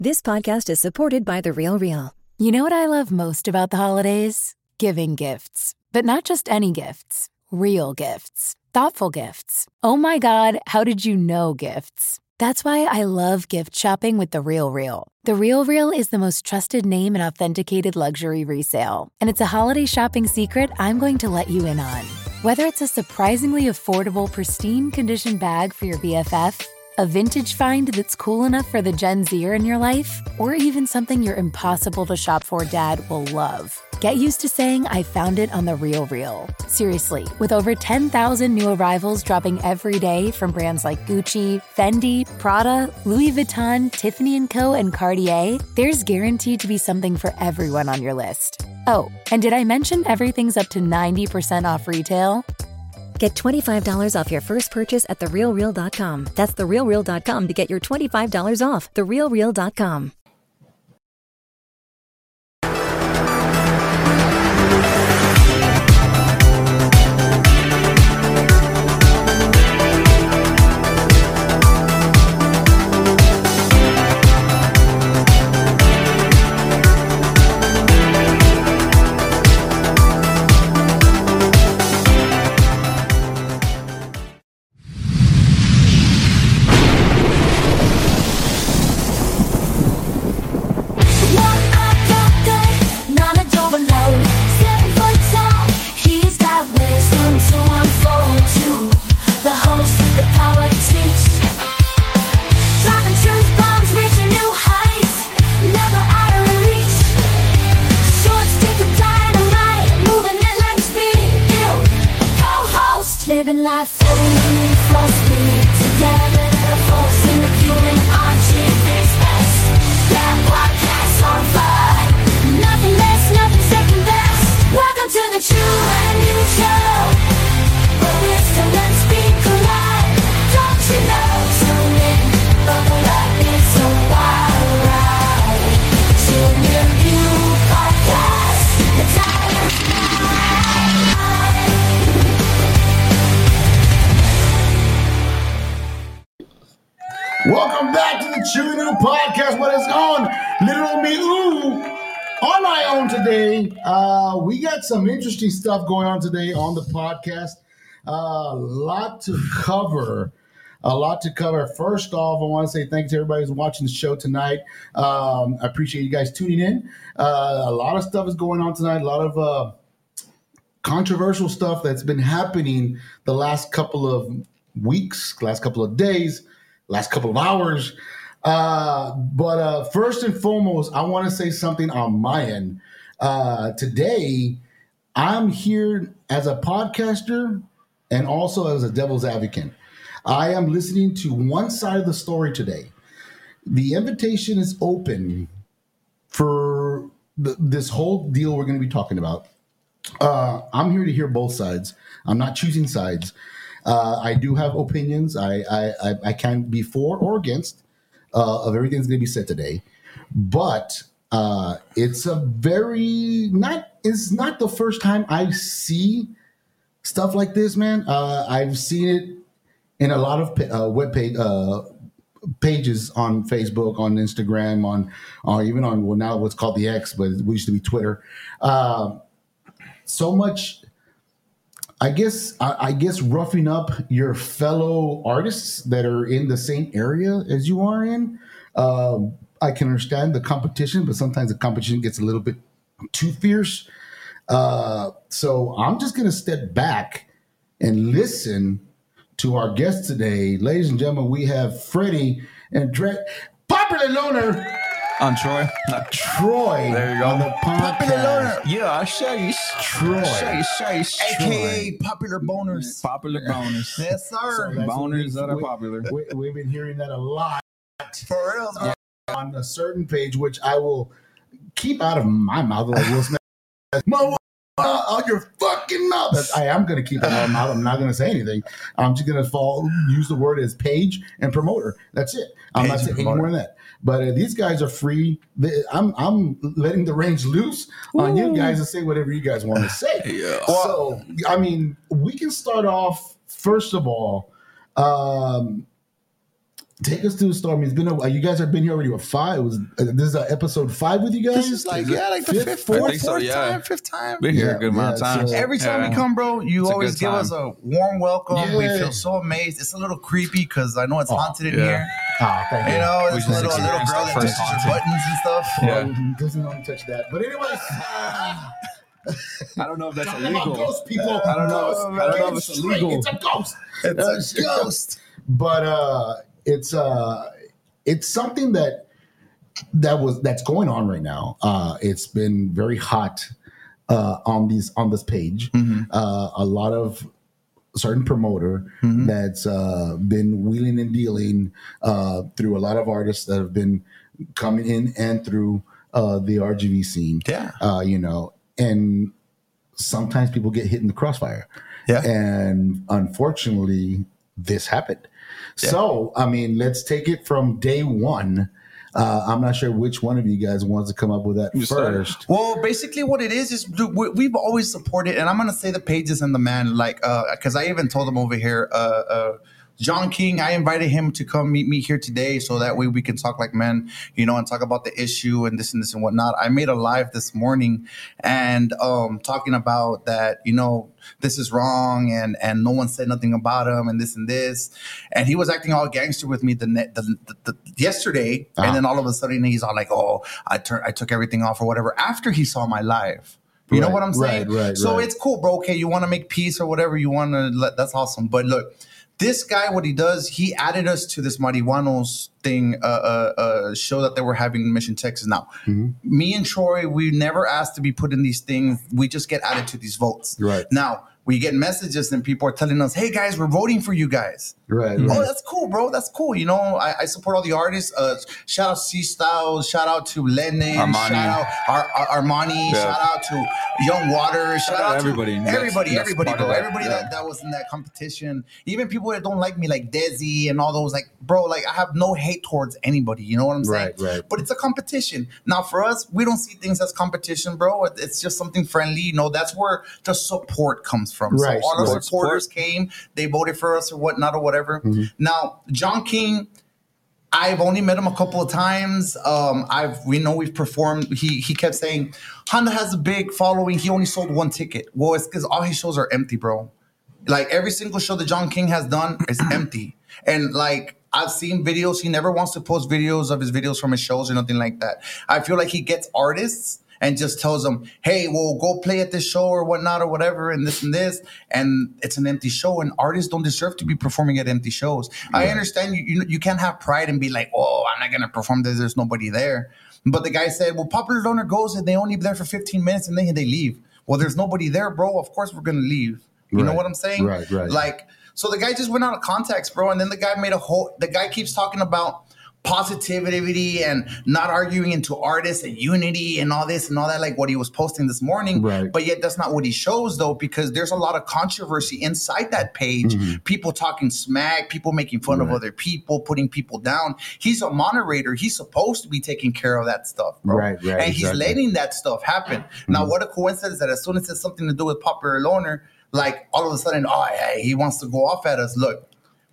This podcast is supported by The Real Real. You know what I love most about the holidays? Giving gifts. But not just any gifts. Real gifts. Thoughtful gifts. Oh my God, how did you know gifts? That's why I love gift shopping with The Real Real. The Real Real is the most trusted name in authenticated luxury resale. And it's a holiday shopping secret I'm going to let you in on. Whether it's a surprisingly affordable, pristine condition bag for your BFF, a vintage find that's cool enough for the Gen Zer in your life, or even something your impossible to shop for dad will love. Get used to saying I found it on The Real Real. Seriously, with over 10,000 new arrivals dropping every day from brands like Gucci, Fendi, Prada, Louis Vuitton, Tiffany & Co., and Cartier, there's guaranteed to be something for everyone on your list. Oh, and did I mention everything's up to 90% off retail? Get $25 off your first purchase at TheRealReal.com. That's TheRealReal.com to get your $25 off. TheRealReal.com. Living life fully, frosty, together, folks in the fueling RG Express. That podcast on fire, nothing less, nothing second best. Welcome to the True and New Show, where wisdom and speak collide. Don't you know, tune in, buckle up, it's a wild ride. True and New Podcast, the time is now. Welcome back to the True New Podcast. What is on? Little me, ooh, on my own today. We got some interesting stuff going on today on the podcast. A lot to cover. First off, I want to say thank you to everybody who's watching the show tonight. I appreciate you guys tuning in. A lot of stuff is going on tonight. A lot of controversial stuff that's been happening the last couple of weeks, last couple of days, last couple of hours. But first and foremost, I want to say something on my end. Today, I'm here as a podcaster and also as a devil's advocate. I am listening to one side of the story today. The invitation is open for this whole deal we're going to be talking about. I'm here to hear both sides. I'm not choosing sides. I do have opinions. I can be for or against of everything that's going to be said today, but it's it's not the first time I see stuff like this, man. I've seen it in a lot of web pages on Facebook, on Instagram, on even on now what's called the X, but it used to be Twitter. So much. I guess roughing up your fellow artists that are in the same area as you are in. I can understand the competition, but sometimes the competition gets a little bit too fierce. So I'm just going to step back and listen to our guests today. Ladies and gentlemen, we have Freddie and Dre, popular loner. I'm Troy. Troy. There you go. On the podcast. Yeah, I show you. Troy. AKA Popular Boners. Popular boners. Yes, sir. So Boners that are popular. We've been hearing that a lot For real, bro. on a certain page, which I will keep out of my mouth. Like Will Smith. Out your fucking mouth. I am going to keep it out of my mouth. I'm not going to say anything. I'm just going to use the word as page and promoter. That's it. I'm not saying any more than that. But these guys are free. I'm letting the reins loose on you guys to say whatever you guys want to say. Yeah. So, I mean, we can start off, first of all, Take us through the story. I mean, it's been you guys have been here already with 5. This is episode 5 with you guys. This is like the fifth time. Been here a good amount of times. so- Every time we come, bro, you It's a always good give time. us a warm welcome. We Yeah. feel so amazed. It's a little creepy because I know it's haunted in yeah. here. Oh, thank you. You know, We it's just a little girl experienced that our touches first your haunting. buttons and stuff. Yeah. Doesn't want to touch that. But anyways, I don't know if that's talking about illegal. ghost people. I don't know if it's illegal. It's a ghost. It's a ghost. But it's something that's going on right now. It's been very hot on this page. Mm-hmm. A lot of certain promoter that's been wheeling and dealing through a lot of artists that have been coming in and through the RGV scene. Yeah. And sometimes people get hit in the crossfire. Yeah. And unfortunately, this happened. So, I mean, let's take it from day one. I'm not sure which one of you guys wants to come up with that first. Well, basically what it is dude, we've always supported, and I'm going to say the pages and the man, like, because I even told him over here, John King, I invited him to come meet me here today so that way we can talk like men, and talk about the issue and this and whatnot. I made a live this morning and talking about that, this is wrong and no one said nothing about him and this. And he was acting all gangster with me the yesterday. And then all of a sudden he's all like, oh, I took everything off or whatever after he saw my live. You know what I'm saying? Right. So it's cool, bro. Okay, you want to make peace or whatever you want to, that's awesome. But look, this guy, what he does, he added us to this Marihuanos thing, show that they were having in Mission, Texas. Now, me and Troy, we never asked to be put in these things. We just get added to these votes. Right. Now, we get messages and people are telling us, hey, guys, we're voting for you guys. Right. Oh, that's cool, bro. That's cool. I support all the artists. Shout out C Styles. Shout out to Lennon. Armani. Shout out Armani. Yeah. Shout out to Young Water. Shout out everybody. to everybody, That's everybody, part bro. of that. Everybody Yeah. that was in that competition. Even people that don't like me, like Desi and all those, like, bro, like I have no hate towards anybody. You know what I'm saying? Right. But it's a competition. Now, for us, we don't see things as competition, bro. It's just something friendly. That's where the support comes from. Right. So all our Right. supporters came, they voted for us or whatnot or whatever. Now, John King, I've only met him a couple of times. We've performed. He kept saying Honda has a big following. He only sold 1 ticket. Well, it's because all his shows are empty, bro. Like every single show that John King has done is empty. And like I've seen videos. He never wants to post videos of his videos from his shows or nothing like that. I feel like he gets artists and just tells them, hey, well, go play at this show or whatnot or whatever and this. And it's an empty show. And artists don't deserve to be performing at empty shows. Yeah. I understand you can't have pride and be like, oh, I'm not going to perform there. There's nobody there. But the guy said, well, Popular Loner goes and they only be there for 15 minutes and then they leave. Well, there's nobody there, bro. Of course we're going to leave. You know what I'm saying? Right. Like, so the guy just went out of context, bro. And then the guy keeps talking about positivity and not arguing into artists and unity and all this and all that, like what he was posting this morning. Right. But yet that's not what he shows, though, because there's a lot of controversy inside that page. People talking smack, people making fun of other people, putting people down. He's a moderator. He's supposed to be taking care of that stuff, bro. Right, and he's letting that stuff happen. Now, what a coincidence that as soon as it's something to do with Popular Loner, like all of a sudden, he wants to go off at us. Look,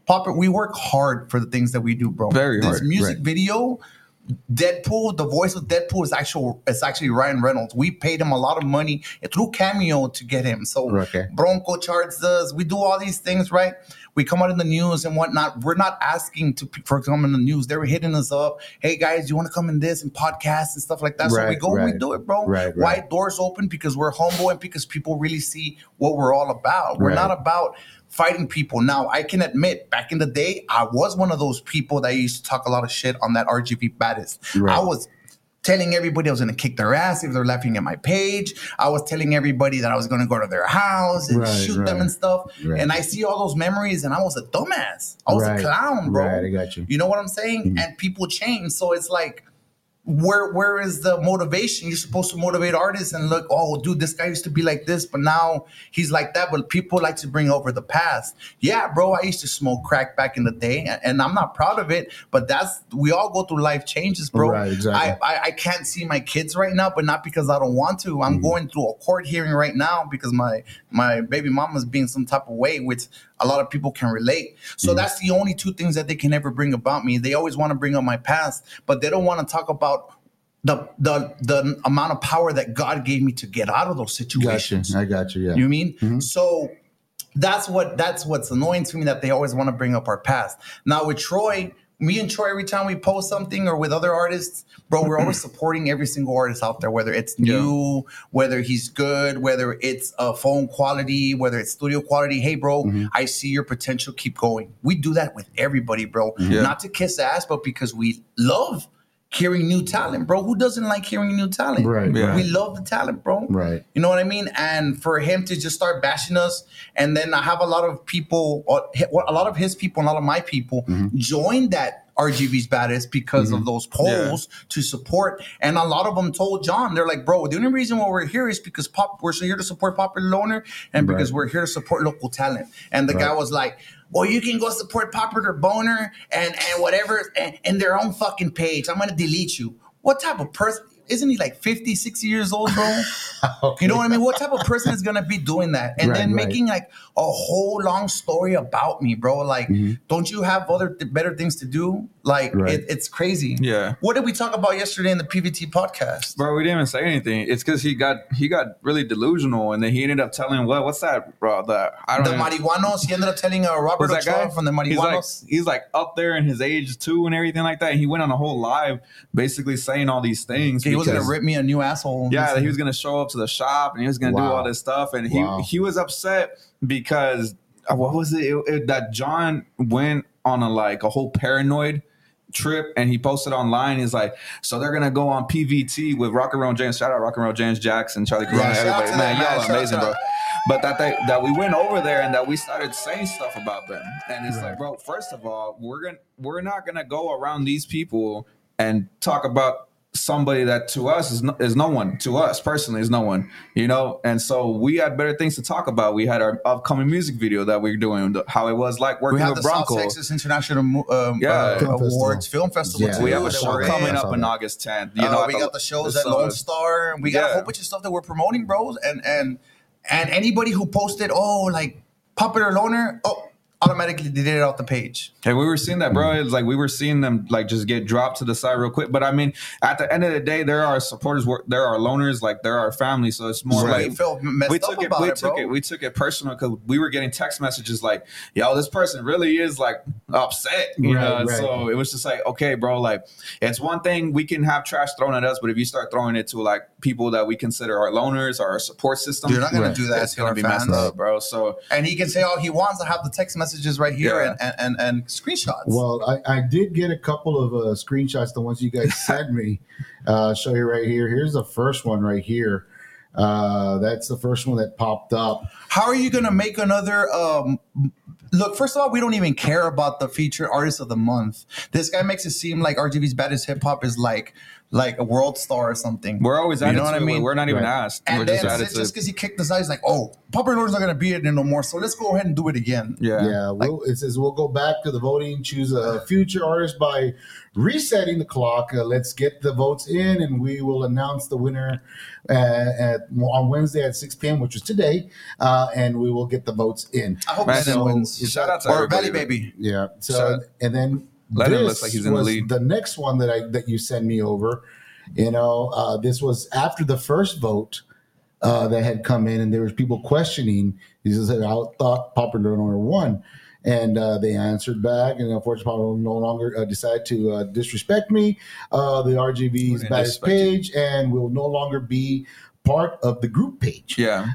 we work hard for the things that we do, bro. Very hard. This music video, Deadpool, the voice of Deadpool is actually Ryan Reynolds. We paid him a lot of money through Cameo to get him. So Bronco charts us. We do all these things, right? We come out in the news and whatnot. We're not asking for come in the news. They were hitting us up. Hey guys, you want to come in this and podcasts and stuff like that? So we go and we do it, bro. Why doors open? Because we're humble and because people really see what we're all about. We're not about fighting people. Now, I can admit, back in the day, I was one of those people that used to talk a lot of shit on that RGV baddest. I was telling everybody I was going to kick their ass if they're laughing at my page. I was telling everybody that I was going to go to their house and shoot them and stuff. And I see all those memories and I was a dumbass. I was a clown, bro. Right, I got you. You know what I'm saying? And people change. So it's like, where is the motivation? You're supposed to motivate artists and look, oh, dude, this guy used to be like this, but now he's like that. But people like to bring over the past. Yeah, bro, I used to smoke crack back in the day, and I'm not proud of it, but we all go through life changes, bro. Right, exactly. I can't see my kids right now, but not because I don't want to. I'm going through a court hearing right now because my baby mama's being some type of way, which a lot of people can relate. So that's the only two things that they can ever bring about me. They always want to bring up my past, but they don't want to talk about the amount of power that God gave me to get out of those situations. I got you. Yeah. You mean? So that's what's annoying to me, that they always want to bring up our past. Now with Troy, me and Troy, every time we post something or with other artists, bro, we're always supporting every single artist out there, whether it's new, whether he's good, whether it's phone quality, whether it's studio quality. Hey, bro, I see your potential. Keep going. We do that with everybody, bro. Not to kiss ass, but because we love hearing new talent, bro. Who doesn't like hearing new talent? Right. Yeah. We love the talent, bro. Right. You know what I mean? And for him to just start bashing us, and then I have a lot of people, a lot of his people, and a lot of my people join that RGV's Baddest because of those polls to support. And a lot of them told John, they're like, bro, the only reason why we're here is because we're here to support Popular Loner, and because we're here to support local talent. And the guy was like, well, you can go support Popular Boner and whatever and their own fucking page. I'm going to delete you. What type of person? Isn't he like 50, 60 years old, bro? Okay. You know what I mean? What type of person is going to be doing that? And then making like a whole long story about me, bro. Like, don't you have better things to do? Like, it's crazy. Yeah. What did we talk about yesterday in the PVT podcast? Bro, we didn't even say anything. It's because he got really delusional, and then he ended up telling what's that, bro? The Marihuanos. He ended up telling Robert Ochoa from the Marihuanos. He's like up there in his age too, and everything like that. And he went on a whole live, basically saying all these things. He was gonna rip me a new asshole. Yeah, he was gonna show up to the shop, and he was gonna do all this stuff, and he was upset because what was it that John went on a whole paranoid trip, and he posted online. He's like, so they're gonna go on PVT with Rock and Roll James. Shout out Rock and Roll James, Jackson, Charlie Corona, everybody. Man, y'all are amazing, bro. But that we went over there and that we started saying stuff about them, and it's like, bro, first of all, we're not gonna go around these people and talk about somebody that to us is no one. To us personally is no one, you know. And so we had better things to talk about. We had our upcoming music video that we're doing, how it was like working with Bronco. We have the South Texas International Awards Film Festival. Yeah. too, We have a show coming up on that. August 10th. You know, we got the shows at Lone Star. We got a whole bunch of stuff that we're promoting, bros. And anybody who posted, like Popular Loner, automatically did it off the page. And we were seeing that, bro. It's like we were seeing them like just get dropped to the side real quick. But I mean, at the end of the day, there are supporters, there are loners, like there are family. So it's more like we took it personal because we were getting text messages like, "Yo, this person really is like upset," you know. So it was just like, okay, bro, like it's one thing we can have trash thrown at us, but if you start throwing it to like people that we consider our loners, our support system, you're not going to do that. It's going to be messed up, bro. So and he can say all he wants. I have the text messages right here and screenshots. Well, I did get a couple of screenshots, the ones you guys sent me. Show you right here. Here's the first one right here. That's the first one that popped up. How are you going to make another? Look, first of all, we don't even care about the featured artist of the month. This guy makes it seem like RGV's Baddest Hip Hop is like a world star or something. We're always at you know what I mean? We're not even asked. And we're then just because he kicked us out, he's like, Popular Loner's not going to be it no more, so let's go ahead and do it again. Yeah. It says we'll go back to the voting, choose a future artist by resetting the clock. Let's get the votes in, and we will announce the winner on Wednesday at 6 p.m., which is today, and we will get the votes in. I hope Madden wins. Shout out to or Valley Baby. Yeah. So and then Lennon looks like he's in the lead. The next one that you sent me over, this was after the first vote that had come in, and there was people questioning. He said, "I thought Popular Loner won," and they answered back, and unfortunately, Popular no longer decided to disrespect me, the RGV's Baddest page, and will no longer be part of the group page. Yeah.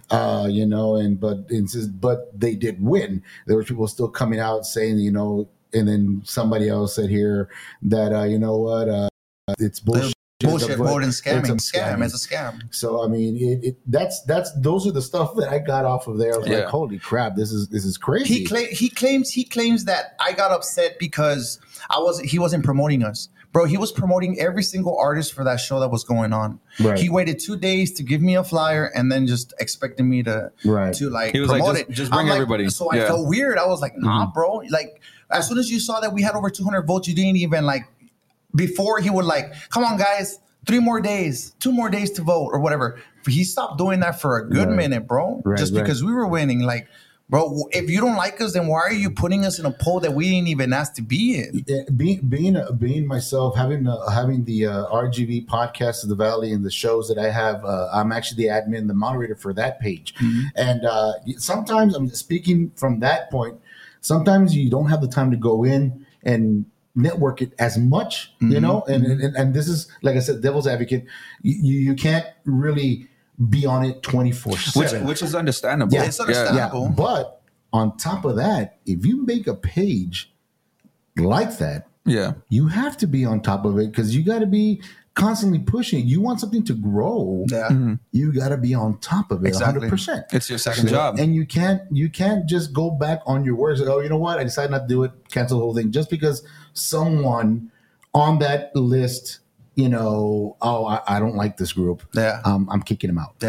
But they did win. There were people still coming out saying, and then somebody else said here that, it's bullshit. bullshit voting scamming. It's a scam. It's a scam. So I mean, those are the stuff that I got off of there. I was like, holy crap, this is crazy. He claims that I got upset because he wasn't promoting us. Bro, he was promoting every single artist for that show that was going on. Right. He waited 2 days to give me a flyer and then just expecting me to like he was promote like, it. Just bring everybody. So I felt weird. I was like, nah, bro. Like, as soon as you saw that we had over 200 votes, you didn't even like, before he would like, come on, guys, 3 more days, 2 more days to vote or whatever. He stopped doing that for a good minute, bro. Just because we were winning. Like, bro, if you don't like us, then why are you putting us in a poll that we didn't even ask to be in? Being myself, having the RGV podcast of the Valley and the shows that I have, I'm actually the admin, the moderator for that page. And sometimes, I'm speaking from that point, sometimes you don't have the time to go in and network it as much, you know? And this is, like I said, devil's advocate. You can't really be on it 24/7, which is understandable. It's understandable. But on top of that, if you make a page like that, you have to be on top of it because you got to be constantly pushing. You want something to grow, you got to be on top of it 100%. It's your second job, and you can't just go back on your words. Oh, you know what? I decided not to do it. Cancel the whole thing just because someone on that list, you know, I don't like this group. I'm kicking him out.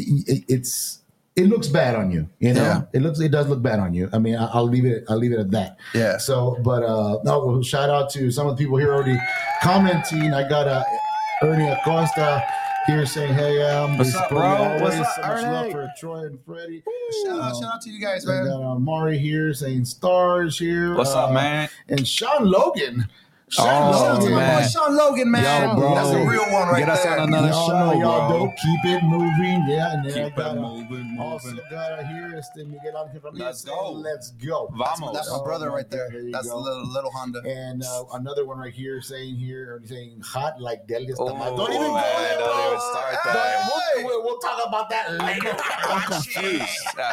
It looks bad on you. You know, it does look bad on you. I mean, I'll leave it at that. Yeah. So, but no, shout out to some of the people here already commenting. I got Ernie Acosta here saying, "Hey, what's up, bro? What's up, so much Ernie? love for Troy and Freddie." Shout out to you guys, man. I got Mari here saying stars here. What's up, man? And Sean Logan. Man. Sean Logan, man. Yo, bro. That's a real one right Get us there. on another show, y'all bro. don't keep it moving. Yeah, and then Keep it moving. Also got here Miguel Angel Ramirez. Let's go. Let's go. Vamos. That's my brother right there. That's a little Honda. And another one right here saying hot like Delia's Tamal. Don't Oh, even go man, there, don't bro. even start that. We'll talk about that later. I'm confused.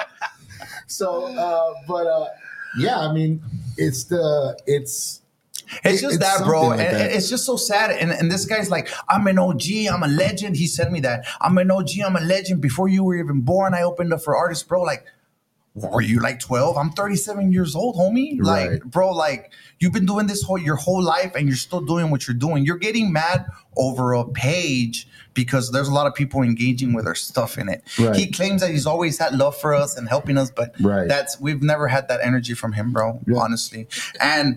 So, yeah, I mean, it's just that, bro. like And that. it's just so sad. And this guy's like, I'm an OG. I'm a legend. He sent me that. I'm an OG. I'm a legend. Before you were even born, I opened up for artists, bro. Like, were you like 12? I'm 37 years old, homie. Like, Right. bro, like, you've been doing this your whole life and you're still doing what you're doing. You're getting mad over a page because there's a lot of people engaging with our stuff in it. Right. He claims that he's always had love for us and helping us, but we've never had that energy from him, bro, honestly. And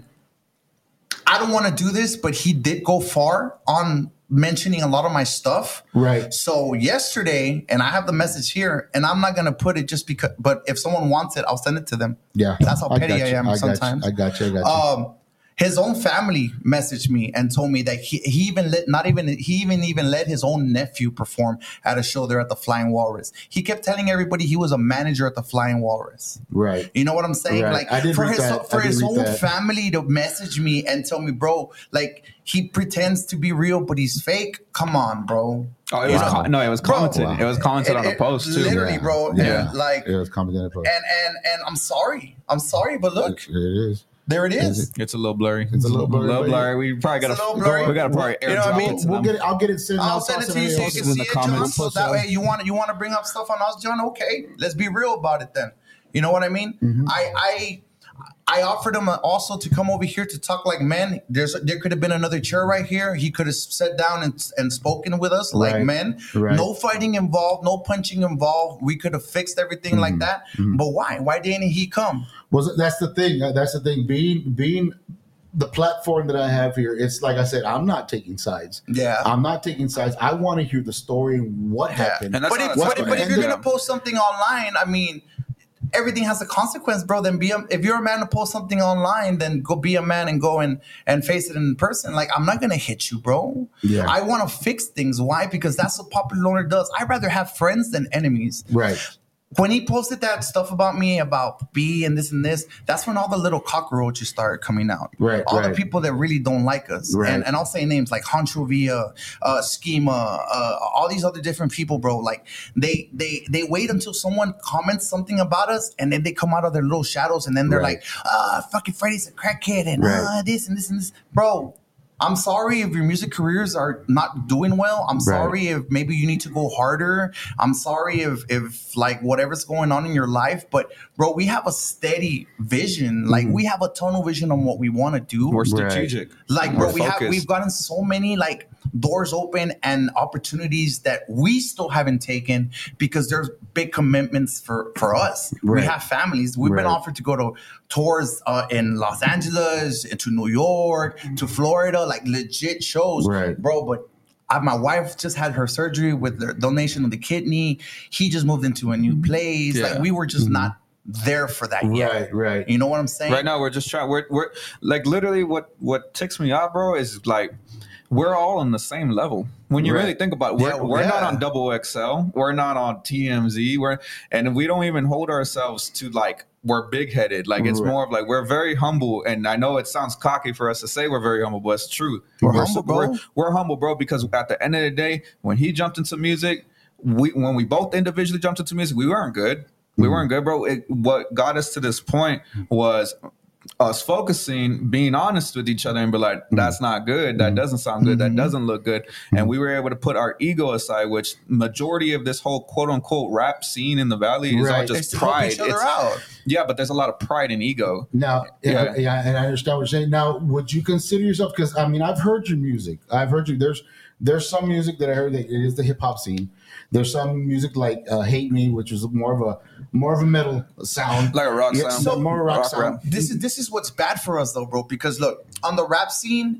I don't want to do this, but he did go far on mentioning a lot of my stuff. Right. So yesterday, and I have the message here, and I'm not going to put it just because, but if someone wants it, I'll send it to them. Yeah. That's how petty I am sometimes. I got you. His own family messaged me and told me that he even let his own nephew perform at a show there at the Flying Walrus. He kept telling everybody he was a manager at the Flying Walrus. Right. You know what I'm saying? Right. Like I did for read his that. for I did his read own that. family to message me and tell me, bro, like he pretends to be real, but he's fake. Come on, bro. Oh, it was it was commented. Wow. It was commented on the post too. Literally, bro. Yeah. And like, it was commented on the post. and I'm sorry, but look, It is. there it is. It's a little blurry. It's a little blurry. We probably It's a little got blurry. we got to probably airdrop You know what I mean? it to We'll them. get it. I'll get it sent. I'll send it to you so you post can it in see the it, John. comments. So that way you want to bring up stuff on us, John? Okay, let's be real about it then. You know what I mean? Mm-hmm. I offered him also to come over here to talk like men. There could have been another chair right here. He could have sat down and spoken with us like Right. men. Right. No fighting involved, no punching involved. We could have fixed everything like that. But why? Why didn't he come? That's the thing. That's the thing. Being the platform that I have here, it's like I said, I'm not taking sides. Yeah. I'm not taking sides. I want to hear the story and what happened. And that's But if, not- but if you're Yeah. gonna post something online, I mean, everything has a consequence, bro. Then if you're a man to post something online, then go be a man and go and face it in person. Like, I'm not gonna hit you, bro. Yeah. I want to fix things. Why? Because that's what Popular Loner does. I'd rather have friends than enemies. Right. When he posted that stuff about me, about B and this, that's when all the little cockroaches started coming out. Right, All right. the people that really don't like us. Right. And I'll say names like Honcho Villa, Schema, all these other different people, bro. Like they wait until someone comments something about us and then they come out of their little shadows and then they're Right. like, fucking Freddy's a crackhead and Right. this and this and this. Bro, I'm sorry if your music careers are not doing well. I'm sorry if maybe you need to go harder. I'm sorry if like whatever's going on in your life. But bro, we have a steady vision. Like we have a tunnel vision on what we want to do. We're strategic. Like bro, we've gotten so many like doors open and opportunities that we still haven't taken because there's big commitments for us. We have families. We've been offered to go to tours in Los Angeles, to New York, to Florida, like legit shows, bro. But my wife just had her surgery with the donation of the kidney. He just moved into a new place. Like we were just not there for that yet. Right. You know what I'm saying? Right now, we're just trying. We're like literally what ticks me off, bro, is like we're all on the same level. When you really think about it, we're not on Double XL. We're not on TMZ. And we don't even hold ourselves to like we're big headed. Like it's more of like we're very humble. And I know it sounds cocky for us to say we're very humble, but it's true. We're humble, bro. We're humble, bro, because at the end of the day, when he jumped into music, when we both individually jumped into music, we weren't good. We weren't good, bro. What got us to this point was us focusing, being honest with each other and be like, that's not good. That doesn't sound good. That doesn't look good. And we were able to put our ego aside, which majority of this whole quote unquote rap scene in the Valley is all just pride. Each other out. Yeah, but there's a lot of pride and ego. Now, and I understand what you're saying. Now, would you consider yourself, because I mean, I've heard your music. I've heard you. There's some music that I heard that it is the hip hop scene. There's some music like "Hate Me," which is more of a metal sound, like a rock sound. So more rock sound. This is what's bad for us though, bro. Because look, on the rap scene,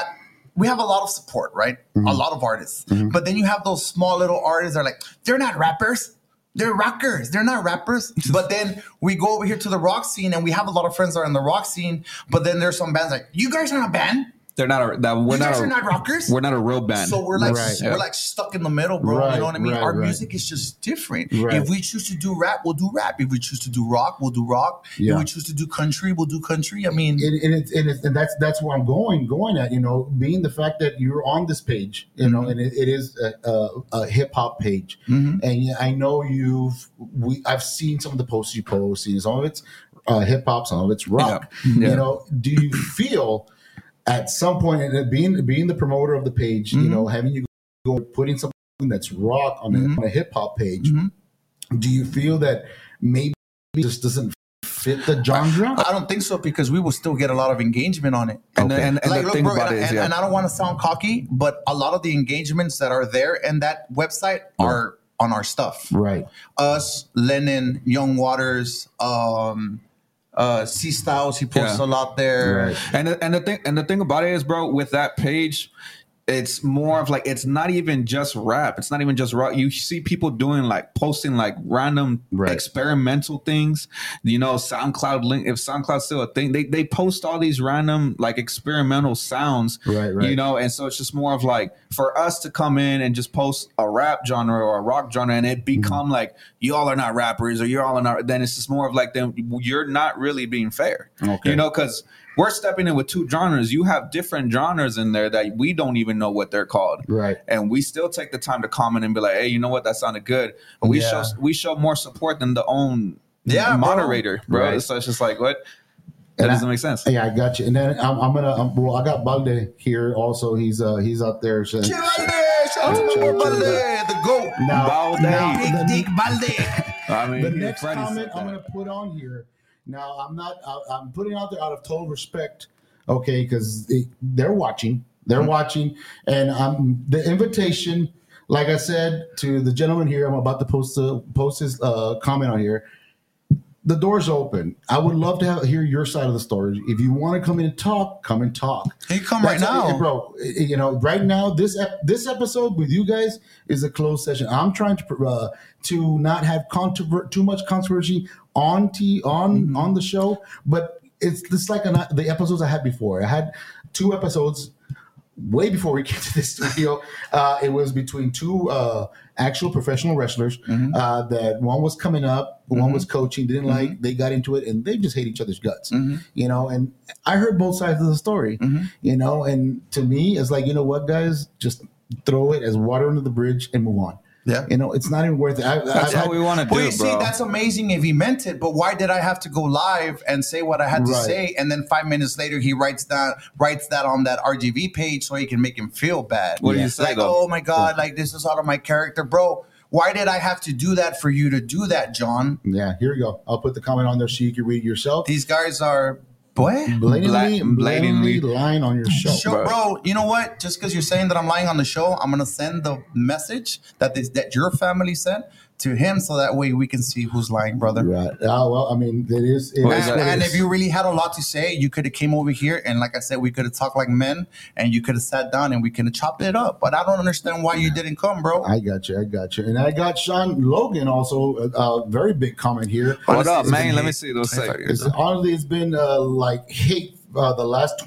we have a lot of support, right? A lot of artists, but then you have those small little artists that are like, they're not rappers. They're rockers. They're not rappers. But then we go over here to the rock scene, and we have a lot of friends that are in the rock scene. But then there's some bands like, you guys aren't a band. They're not. We're not rockers. We're not a real band. So we're like we're like stuck in the middle, bro. You know what I mean? Our music is just different. If we choose to do rap, we'll do rap. If we choose to do rock, we'll do rock. If we choose to do country, we'll do country. I mean, and that's where I'm going at. You know, being the fact that you're on this page, you know, and it is a hip hop page, and I know I've seen some of the posts you post. Some of it's hip hop, some of it's rock. You know, do you feel at some point, and being the promoter of the page, you know, having you go putting something that's rock on a hip hop page, do you feel that maybe it just doesn't fit the genre? I don't think so, because we will still get a lot of engagement on it. And the thing about it is, and I don't want to sound cocky, but a lot of the engagements that are there in that website are on our stuff. Right. Us, Lennon, Young Waters, C Styles, he posts a lot there. Right. And the thing about it is, bro, with that page, it's more of like, it's not even just rap. It's not even just rock. You see people posting like random experimental things, you know, SoundCloud link. If SoundCloud's still a thing, they post all these random like experimental sounds, you know? And so it's just more of like for us to come in and just post a rap genre or a rock genre and it become like, y'all are not rappers or you're all not, then it's just more of like, then you're not really being fair, you know, because we're stepping in with two genres. You have different genres in there that we don't even know what they're called. Right. And we still take the time to comment and be like, hey, you know what? That sounded good. But we show more support than the own moderator, bro. Right. So it's just like, what? That doesn't make sense. Yeah, I got you. And then I got Balde here also. He's out there. Shout out to my boy Balde, the GOAT. Now, Big Dick Balde. I mean, the next comment I'm going to put on here. Now, I'm putting it out there out of total respect, okay, because they're watching. They're watching. And the invitation, like I said to the gentleman here, I'm about to post his comment on here. The door's open. I would love to hear your side of the story. If you want to come in and talk, come and talk. Hey, come right now. Bro, you know, right now, this episode with you guys is a closed session. I'm trying to not have too much controversy on the show, but it's like the episodes I had before. I had 2 episodes way before we came to this studio. It was between 2 actual professional wrestlers. That one was coming up, one was coaching, didn't like, they got into it, and they just hate each other's guts. You know, and I heard both sides of the story, you know, and to me, it's like, you know what, guys, just throw it as water under the bridge and move on. Yeah. It's not even worth it. That's how we want to do Well, you it, see, bro. that's amazing if he meant it, but why did I have to go live and say what I had to say? And then 5 minutes later, he writes that on that RGV page so he can make him feel bad. What do you say, like, though? oh my God, like this is out of my character, bro. Why did I have to do that for you to do that, John? Yeah, here we go. I'll put the comment on there so you can read it yourself. These guys are blatantly lying on your show. Bro, you know what? Just because you're saying that I'm lying on the show, I'm going to send the message that your family sent to him so that way we can see who's lying, brother. Right. Well, I mean, it is. And if you really had a lot to say, you could have came over here and like I said, we could have talked like men and you could have sat down and we could have chopped it up. But I don't understand why you didn't come, bro. I got you. And I got Sean Logan also, a very big comment here. What up, man? Let me see those seconds. Honestly, it's been like hate. The last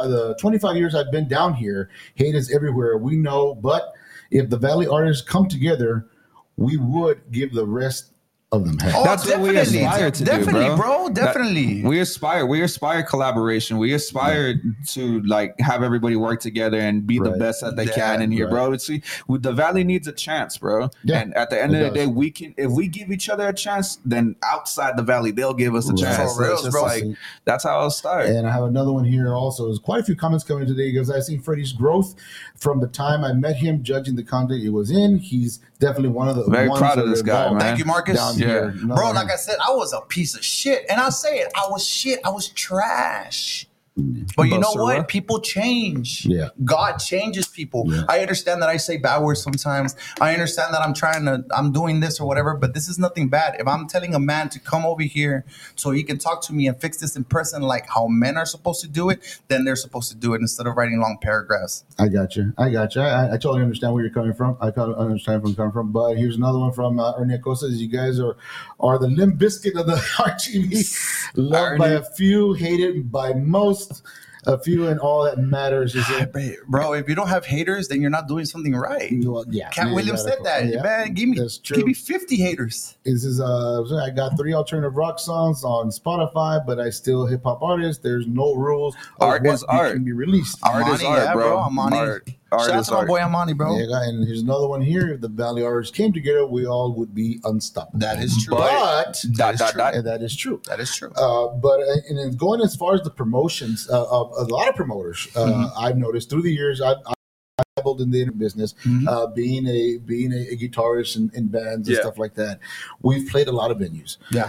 25 years I've been down here, hate is everywhere. We know, but if the Valley artists come together, we would give the rest of them hell. That's what we aspire to do, bro. Definitely. We aspire collaboration. We aspire to like have everybody work together and be the best that they can in here, bro. See, the Valley needs a chance, bro. Yeah, and at the end of the day, if we give each other a chance, then outside the Valley, they'll give us a chance. For real, it's just bro. like that's how I'll start. And I have another one here also. There's quite a few comments coming today because I've seen Freddie's growth from the time I met him, judging the content it was in. He's definitely one of the very ones proud of this guy, man. Thank you, Marcus. Yeah. Bro, like I said, I was a piece of shit. And I'll say it. I was shit. I was trash. But you know what? People change. Yeah. God changes people. Yeah. I understand that I say bad words sometimes. I understand that I'm doing this or whatever, but this is nothing bad. If I'm telling a man to come over here so he can talk to me and fix this in person like how men are supposed to do it, then they're supposed to do it instead of writing long paragraphs. I got you. I totally understand where you're coming from. I totally understand where you're coming from. But here's another one from Ernie Acosta. You guys are the Limp Bizkit of the RGV. Loved by a few, hated by most. A few, and all that matters is that, bro, if you don't have haters, then you're not doing something right. Well, yeah, Cat Williams said that. Yeah, man, give me 50 haters. This is I got 3 alternative rock songs on Spotify, but I still hip hop artist. There's no rules. Art is art. Can be released. Art is art, bro. Amani. Shout out to my boy Amani, bro. Yeah, and here's another one here. If the Valley artists came together, we all would be unstoppable. That is true. But that is true. That is true. But and then going as far as the promotions of a lot of promoters, I've noticed through the years, I've dabbled in the internet business, being a guitarist in bands and stuff like that. We've played a lot of venues. Yeah.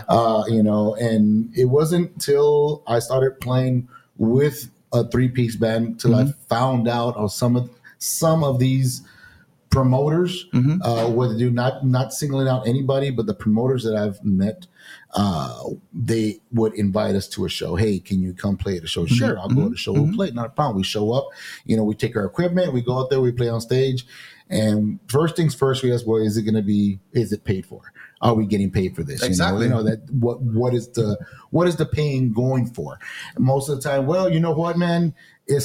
And it wasn't till I started playing with a 3-piece band till I found out of some of these promoters, whether do not singling out anybody, but the promoters that I've met, they would invite us to a show. Hey, can you come play at a show? Sure, I'll go to the show. We'll play. Not a problem. We show up. We take our equipment. We go out there. We play on stage. And first things first, we ask, well, is it paid for? Are we getting paid for this? Exactly. What is the paying going for? And most of the time, well, you know what, man?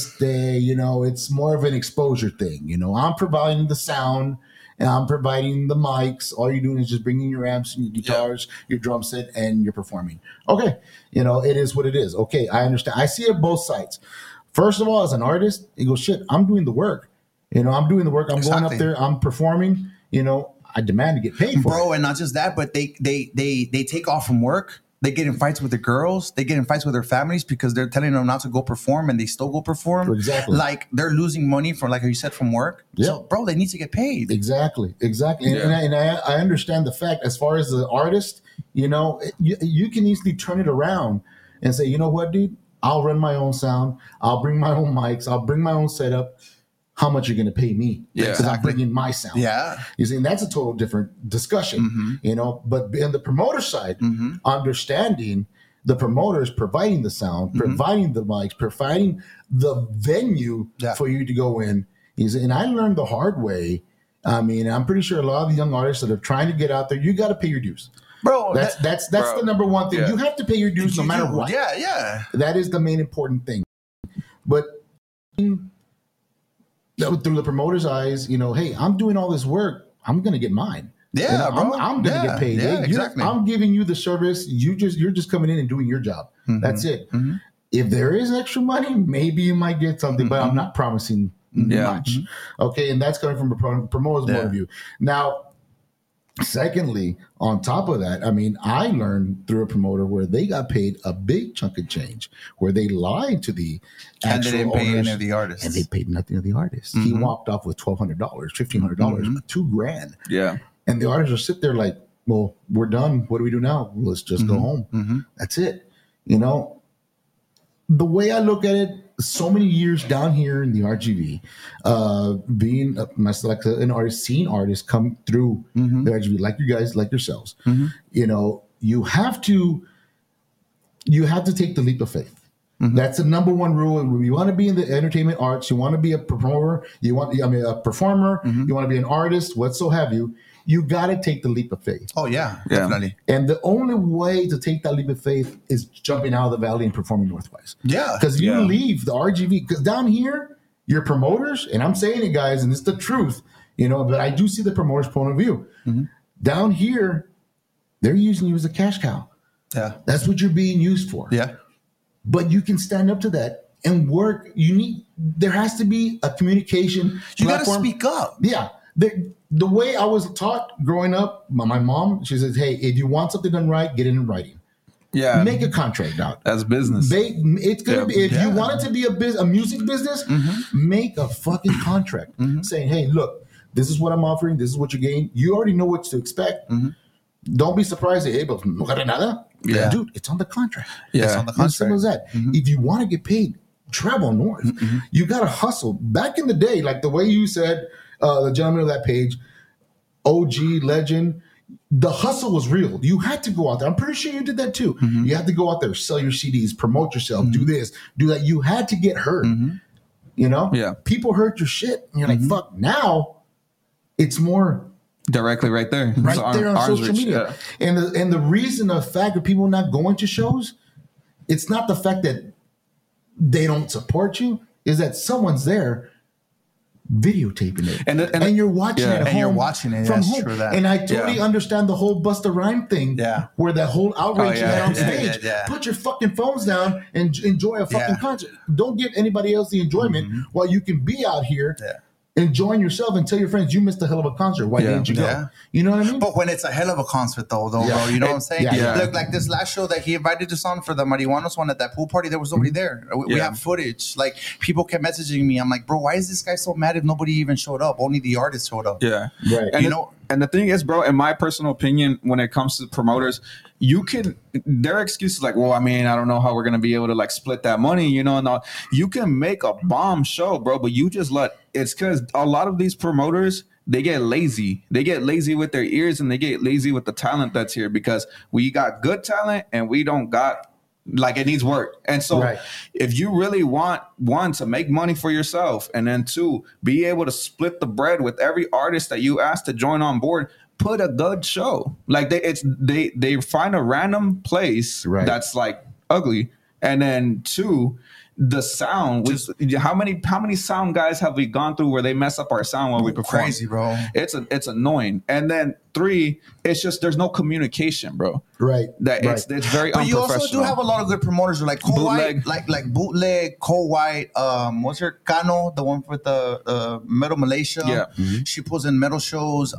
It's more of an exposure thing. I'm providing the sound and I'm providing the mics. All you're doing is just bringing your amps and your guitars, your drum set, and you're performing. Okay. It is what it is. Okay. I understand. I see it both sides. First of all, as an artist, you go, shit, I'm doing the work. I'm doing the work. I'm going up there. I'm performing. I demand to get paid for bro, it. And not just that, but they take off from work. They get in fights with the girls. They get in fights with their families because they're telling them not to go perform, and they still go perform. Exactly. Like they're losing money from, like you said, from work. Yeah. So, bro, they need to get paid. Exactly. Yeah. And I understand the fact as far as the artist, you can easily turn it around and say, you know what, dude, I'll run my own sound. I'll bring my own mics. I'll bring my own setup. How much you're going to pay me? Yeah, because I'm bringing my sound. Yeah, you see, and that's a total different discussion. But on the promoter side, understanding the promoters providing the sound, providing the mics, providing the venue for you to go in. And I learned the hard way. I mean, I'm pretty sure a lot of the young artists that are trying to get out there, you got to pay your dues. Bro, that's the number one thing. Yeah. You have to pay your dues no matter what. Yeah. That is the main important thing. But through the promoter's eyes, hey, I'm doing all this work. I'm going to get mine. Yeah, bro. I'm going to get paid. Yeah, exactly. I'm giving you the service. You're just coming in and doing your job. That's it. If there is extra money, maybe you might get something, but I'm not promising much. Okay, and that's coming from a promoter's point of view. Now, Secondly, on top of that, I mean, I learned through a promoter where they got paid a big chunk of change, where they lied to the actual and they didn't pay owners, any of the artists, and they paid nothing of the artists. He walked off with $1,200, $1,500, $2,000. Yeah. And the artists will sit there like, well, we're done. What do we do now? Let's just go home. That's it. You know, the way I look at it, so many years down here in the RGV, being like an artist, seeing artists come through the RGV, like you guys, like yourselves, you know, you have to take the leap of faith. That's the number one rule. You want to be in the entertainment arts, you want to be a performer, a performer, you want to be an artist, whatso have you. You got to take the leap of faith. Oh, yeah, definitely. And the only way to take that leap of faith is jumping out of the valley and performing Northwise. Yeah. Because you leave the RGV. Because down here, your promoters, and I'm saying it, guys, and it's the truth, you know, but I do see the promoter's point of view. Down here, they're using you as a cash cow. Yeah. That's what you're being used for. Yeah. But you can stand up to that and work. There has to be a communication. You got to speak up. Yeah. The way I was taught growing up, my mom, she says, hey, if you want something done right, get it in writing. Yeah. Make a contract out. That's business. It's going to be, if you want it to be a music business, make a fucking contract saying, hey, look, this is what I'm offering. This is what you're getting. You already know what to expect. Don't be surprised that, hey, but no got nada. Yeah. Dude, it's on the contract. Yeah. It's on the As contract. simple as that. If you want to get paid, travel north. You got to hustle. Back in the day, like the way you said, the gentleman of that page, OG, legend, the hustle was real. You had to go out there. I'm pretty sure you did that too. You had to go out there, sell your CDs, promote yourself, do this, do that. You had to get heard. You know? Yeah. People heard your shit. And you're like, fuck, now it's more directly right there. right there on social media. Yeah. And the reason, the fact of people not going to shows, it's not the fact that they don't support you, is that someone's there videotaping it, and you're watching it at home. And you're watching it from that's home. True that. And I totally understand the whole Busta Rhymes thing, where that whole outrage you had on stage. Put your fucking phones down and enjoy a fucking concert. Don't give anybody else the enjoyment while you can be out here enjoying yourself and tell your friends you missed a hell of a concert. Why didn't you go? You know what I mean? But when it's a hell of a concert, though, bro, you know what I'm saying? Look, like this last show that he invited us on for the Marihuanos one at that pool party, there was nobody there. We have footage. Like, people kept messaging me. I'm like, bro, why is this guy so mad if nobody even showed up? Only the artist showed up. Yeah. Right. And and the thing is, bro, in my personal opinion, when it comes to promoters, their excuses like, well, I mean, I don't know how we're going to be able to like split that money, you know, and all. You can make a bomb show, bro, but you just it's because a lot of these promoters, they get lazy. They get lazy with their ears and they get lazy with the talent that's here because we got good talent and we don't got, like, it needs work. And so if you really want, one, to make money for yourself, and then two, be able to split the bread with every artist that you ask to join on board, put a good show. Like they find a random place that's like ugly, and then two, the sound. How many sound guys have we gone through where they mess up our sound while we perform? Crazy, bro. It's annoying. And then three, it's just there's no communication, bro. Right. It's very but unprofessional. you also do have a lot of good promoters like Cole Bootleg. White, like Bootleg, Cole White, what's her Kano, the one with the Metal Malaysia. Yeah. She pulls in metal shows.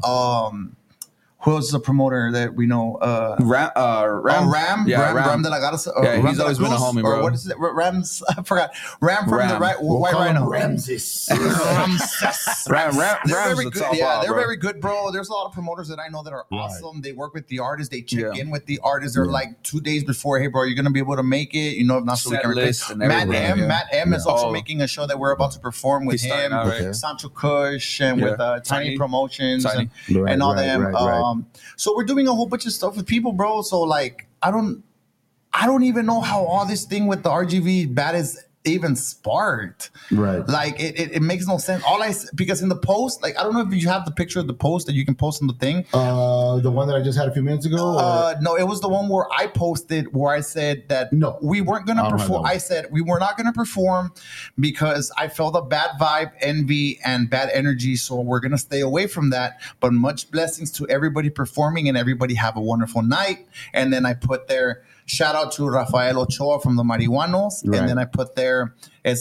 Who else is a promoter that we know? Ram. Yeah, Ram de la Garza. He's always been a homie, bro. Or what is it? Ram's, I forgot. Ram from the White Rhino. Ramses. Ram's They're very the good. top Yeah, off, they're bro. very good, bro. There's a lot of promoters that I know that are awesome. They work with the artists. They check in with the artists. They're like 2 days before, hey, bro, you're going to be able to make it. You know, if not, so we Set can list and Matt everything, Matt M is also making a show that we're about to perform with He's him, starting out, Sancho Kush, and with Tiny Promotions Tiny. and all them. Right. So we're doing a whole bunch of stuff with people, bro. So like, I don't even know how all this thing with the RGV bad is even sparked. Right. Like it makes no sense. Because in the post, like, I don't know if you have the picture of the post that you can post on the thing. The one that I just had a few minutes ago? No, it was the one where I posted where I said that we weren't going to perform. I said we were not going to perform because I felt a bad vibe, envy, and bad energy. So we're going to stay away from that. But much blessings to everybody performing, and everybody have a wonderful night. And then I put there, shout out to Rafael Ochoa from the Marihuanos, Right. and then I put there I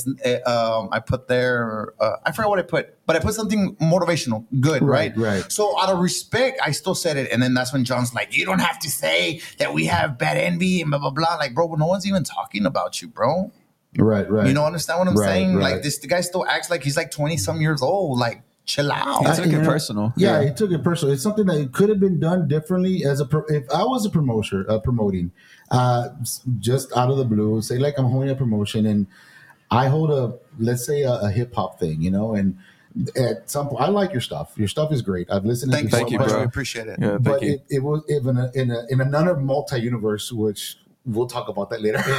forgot what I put, but I put something motivational, good, right? Right. So out of respect, I still said it, and then that's when John's like, "You don't have to say that we have bad envy and blah blah blah." Like, bro, no one's even talking about you, bro. Right. You know, understand what I'm Right, saying? right. Like the guy still acts like he's like 20-some years old. Like, chill out. He took it personal. Yeah, he took it personal. It's something that could have been done differently. If I was a promoting, just out of the blue, say like I'm holding a promotion and I hold let's say a hip hop thing, you know, and at some point, I like your stuff. Your stuff is great. I've listened to it Thank you, before, bro. but I appreciate it. Yeah, but thank you. it was in another multi-universe, which we'll talk about that later.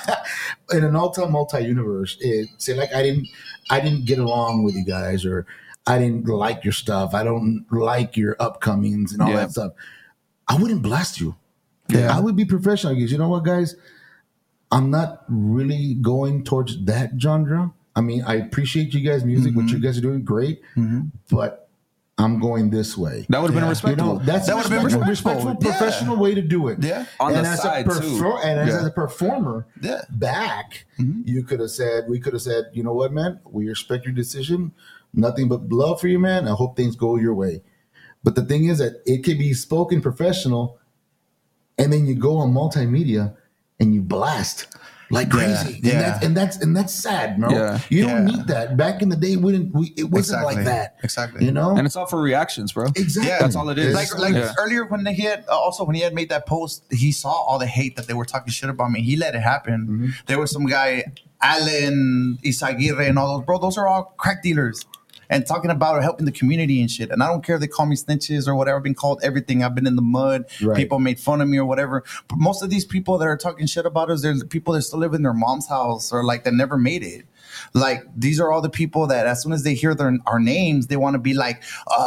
In an multi-universe, say like I didn't get along with you guys, or I didn't like your stuff. I don't like your upcomings and all that stuff. I wouldn't blast you. Yeah. I would be professional. Because you know what, guys, I'm not really going towards that genre. I mean, I appreciate you guys' music. What you guys are doing, great, but I'm going this way. That would have been You respectable. know, that's That would've been respectful. Yeah. professional way to do it. Yeah. On and the as side, too. as a performer, Yeah. back, we could have said, you know what, man, we respect your decision. Nothing but love for you, man. I hope things go your way. But the thing is that it can be spoken professional, and then you go on multimedia and you blast like crazy. Yeah. And that's sad, bro. Yeah. You don't need that. Back in the day, it wasn't like that. Exactly. You know? And it's all for reactions, bro. Exactly. Yeah, That's all it is. Like Yeah. earlier when he had made that post, he saw all the hate that they were talking shit about me. He let it happen. There was some guy, Alan Isaguirre, and all those, bro. Those are all crack dealers. And talking about helping the community and shit. And I don't care if they call me snitches or whatever. I've been called everything. I've been in the mud. Right. People made fun of me or whatever. But most of these people that are talking shit about us, they're the people that still live in their mom's house or like that never made it. Like these are all the people that as soon as they hear our names, they want to be like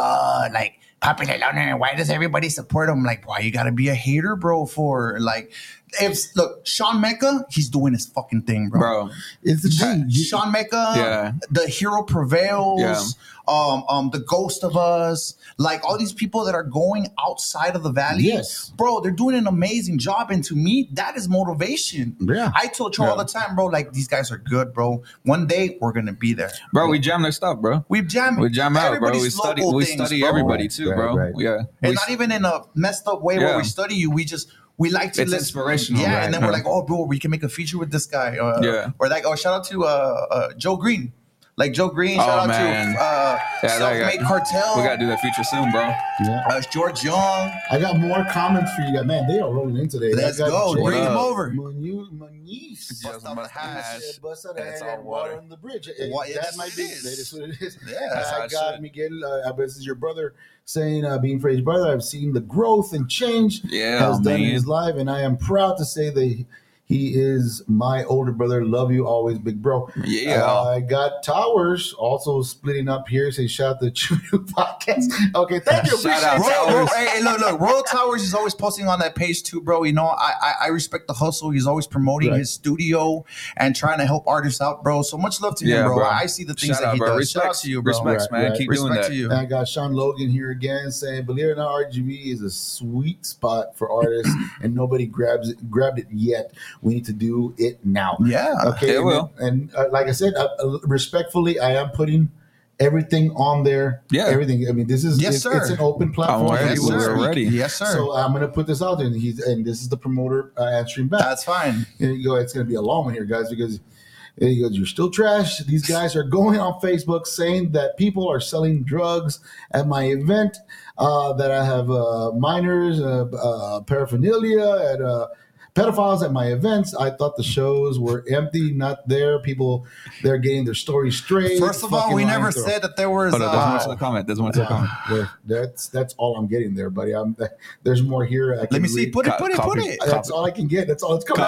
Papi Leilón, why does everybody support him? Like, why you gotta be a hater, bro? For like, look, Sean Mecca, he's doing his fucking thing, bro. It's the thing. Sean Mecca, the hero prevails, the ghost of us, like all these people that are going outside of the valley, Yes. bro, they're doing an amazing job. And to me, that is motivation. Yeah. I told Cho all the time, bro, like these guys are good, bro. One day we're gonna be there. Bro, we jam their stuff, bro. We jam out, bro. everybody's We study local things, bro. everybody too, Right, bro. right. Yeah. And not even in a messed up way where we study you. We like to It's listen. inspirational, Yeah, right? and then we're like, oh, bro, we can make a feature with this guy. Yeah. Or like, oh, shout out to Joe Green. Like Joe Green, shout out man. to Self-Made Cartel. We gotta do that feature soon, bro. Yeah. George Young. I got more comments for you guys. Man, they are rolling in today. Let's I got go. Bring up? them over. Moniz. Bust out the hash. Bust out That's the all hash and water water. on the bridge. What- yeah, That that's might what be. it is. That is what it is. Yeah, that's how I it got should. Miguel. This is your brother saying, being Freddie's brother. I've seen the growth and change Yeah, has done in man. his life, and I am proud to say that he is my older brother. Love you always, big bro. Yeah. I got Towers also splitting up here. Say shout out to Chudu Podcast. Okay, thank you. Shout out. Appreciate it. Towers. Hey, look. Royal Towers is always posting on that page too, bro. You know, I respect the hustle. He's always promoting Right. his studio and trying to help artists out, bro. So much love to him, Yeah, bro. bro. I see the things Shout that out, he bro. does. Shout out to you, bro. Respects, man. Right. Keep doing Respect that. to you. And I got Sean Logan here again saying, believe it or not, RGB is a sweet spot for artists, and nobody grabbed it yet. We need to do it now. Yeah. Okay. It will. And like I said, respectfully, I am putting everything on there. Yeah. Everything. I mean, this is Yes, it's, sir. it's an open platform. ready. Yes, Everyone sir. speak. We're ready. Yes, sir. So I'm gonna put this out there, and this is the promoter answering back. That's fine. Here you go. It's going to be a long one here, guys, because he goes, you're still trash. These guys are going on Facebook saying that people are selling drugs at my event, that I have minors, paraphernalia, and pedophiles at my events. I thought the shows were empty, not there. People, they're getting their story straight. First of all, Fucking we lying never through. said that there was. Hold on, there's more to the comment. There's more to the comment. That's all I'm getting there, buddy. There's more here. I Let can me see. read. Put it. Copy. That's all I can get. That's all it's coming.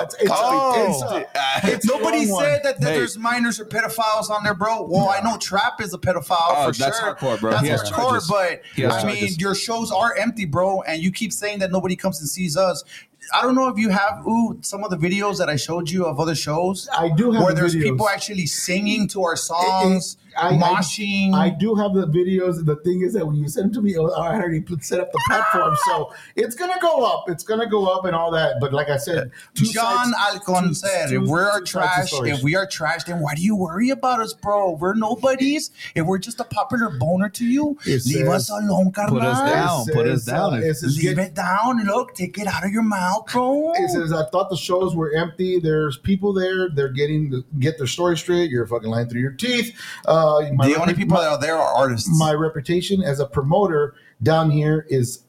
It's Nobody strong said one. that there's minors or pedophiles on there, bro. Well, I know Trap is a pedophile for that's sure. hardcore, bro. That's He has hardcore, charges. but He has I mean, charges. your shows are empty, bro, and you keep saying that nobody comes and sees us. I don't know if you have some of the videos that I showed you of other shows. I do have where the there's videos. people actually singing to our songs. moshing. I do have the videos. The thing is that when you send them to me, I already set up the platform, so it's gonna go up. It's gonna go up and all that. But like I said, John Alcon said, if we are trash, then why do you worry about us, bro? We're nobodies. If we're just a popular boner to you, leave us alone, carnal. Put us down. Leave it down. Look, take it out of your mouth, bro. It says, I thought the shows were empty. There's people there. They're get their story straight. You're fucking lying through your teeth. The only people that are there are artists. My reputation as a promoter down here is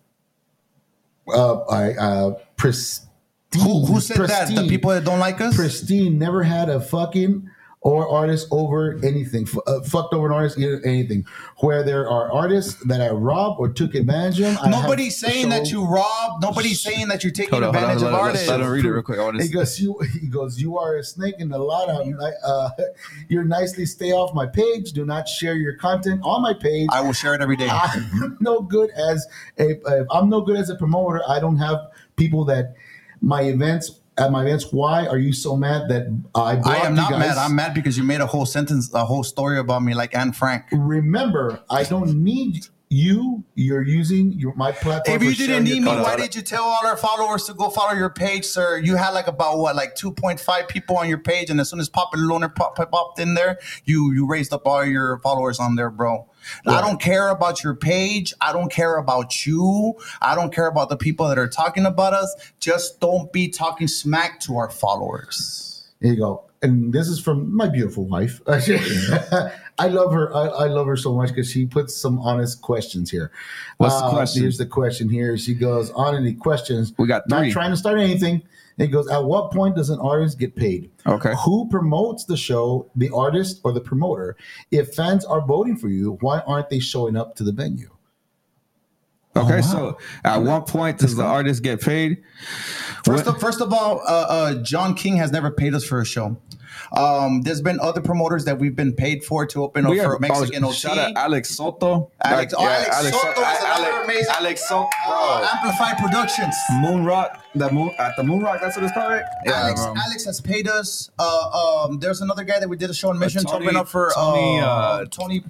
pristine. Who said that? The people that don't like us? Pristine. Never had a fucking or artist over anything. Fucked over an artist, anything. Where there are artists that I robbed or took advantage of. Nobody's saying that you robbed. Nobody's saying that you're taking advantage of artists. Let him read it real quick. He goes, you are a snake in the lot. You're nicely stay off my page. Do not share your content on my page. I will share it every day. I'm no good as a promoter. I don't have people that at my events. Why are you so mad that I am not mad. I'm mad because you made a whole story about me like Anne Frank. Remember, I don't need you. You're using my platform. If you didn't need me, why did you tell all our followers to go follow your page, sir? You had like 2.5 people on your page, and as soon as Popular Loner popped in there, you raised up all your followers on there, bro. Yeah. I don't care about your page. I don't care about you. I don't care about the people that are talking about us. Just don't be talking smack to our followers. There you go. And this is from my beautiful wife. I love her. I love her so much because she puts some honest questions here. What's the question? Here's the question here. She goes, on any questions? We got 3. Not trying to start anything. It goes, at what point does an artist get paid? Okay. Who promotes the show, the artist or the promoter? If fans are voting for you, why aren't they showing up to the venue? Okay, so at what point does the artist get paid? First of all, John King has never paid us for a show. There's been other promoters that we've been paid for to open up for Mexican OT. Shout out Alex Soto. Alex Soto is another amazing. Alex Soto. Amplified Productions. Moonrock. At the Moonrock, that's what it's called, right? Yeah, Alex has paid us. There's another guy that we did a show in Mission to open up for Tony.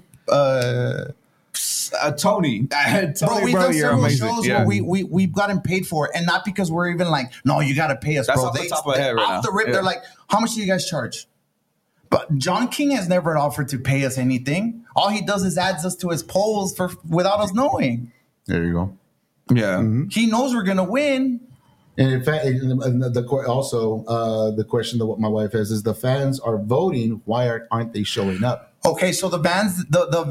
Tony. Bro, we've done several shows where we've gotten paid for it, and not because we're even like, no, you got to pay us, that's bro. Off the top of the head right now. Off the rip, they're like, how much do you guys charge? But John King has never offered to pay us anything. All he does is adds us to his polls without us knowing. There you go. Yeah. Mm-hmm. He knows we're going to win. And in fact, the question that my wife has is the fans are voting. Why aren't they showing up? Okay, so the fans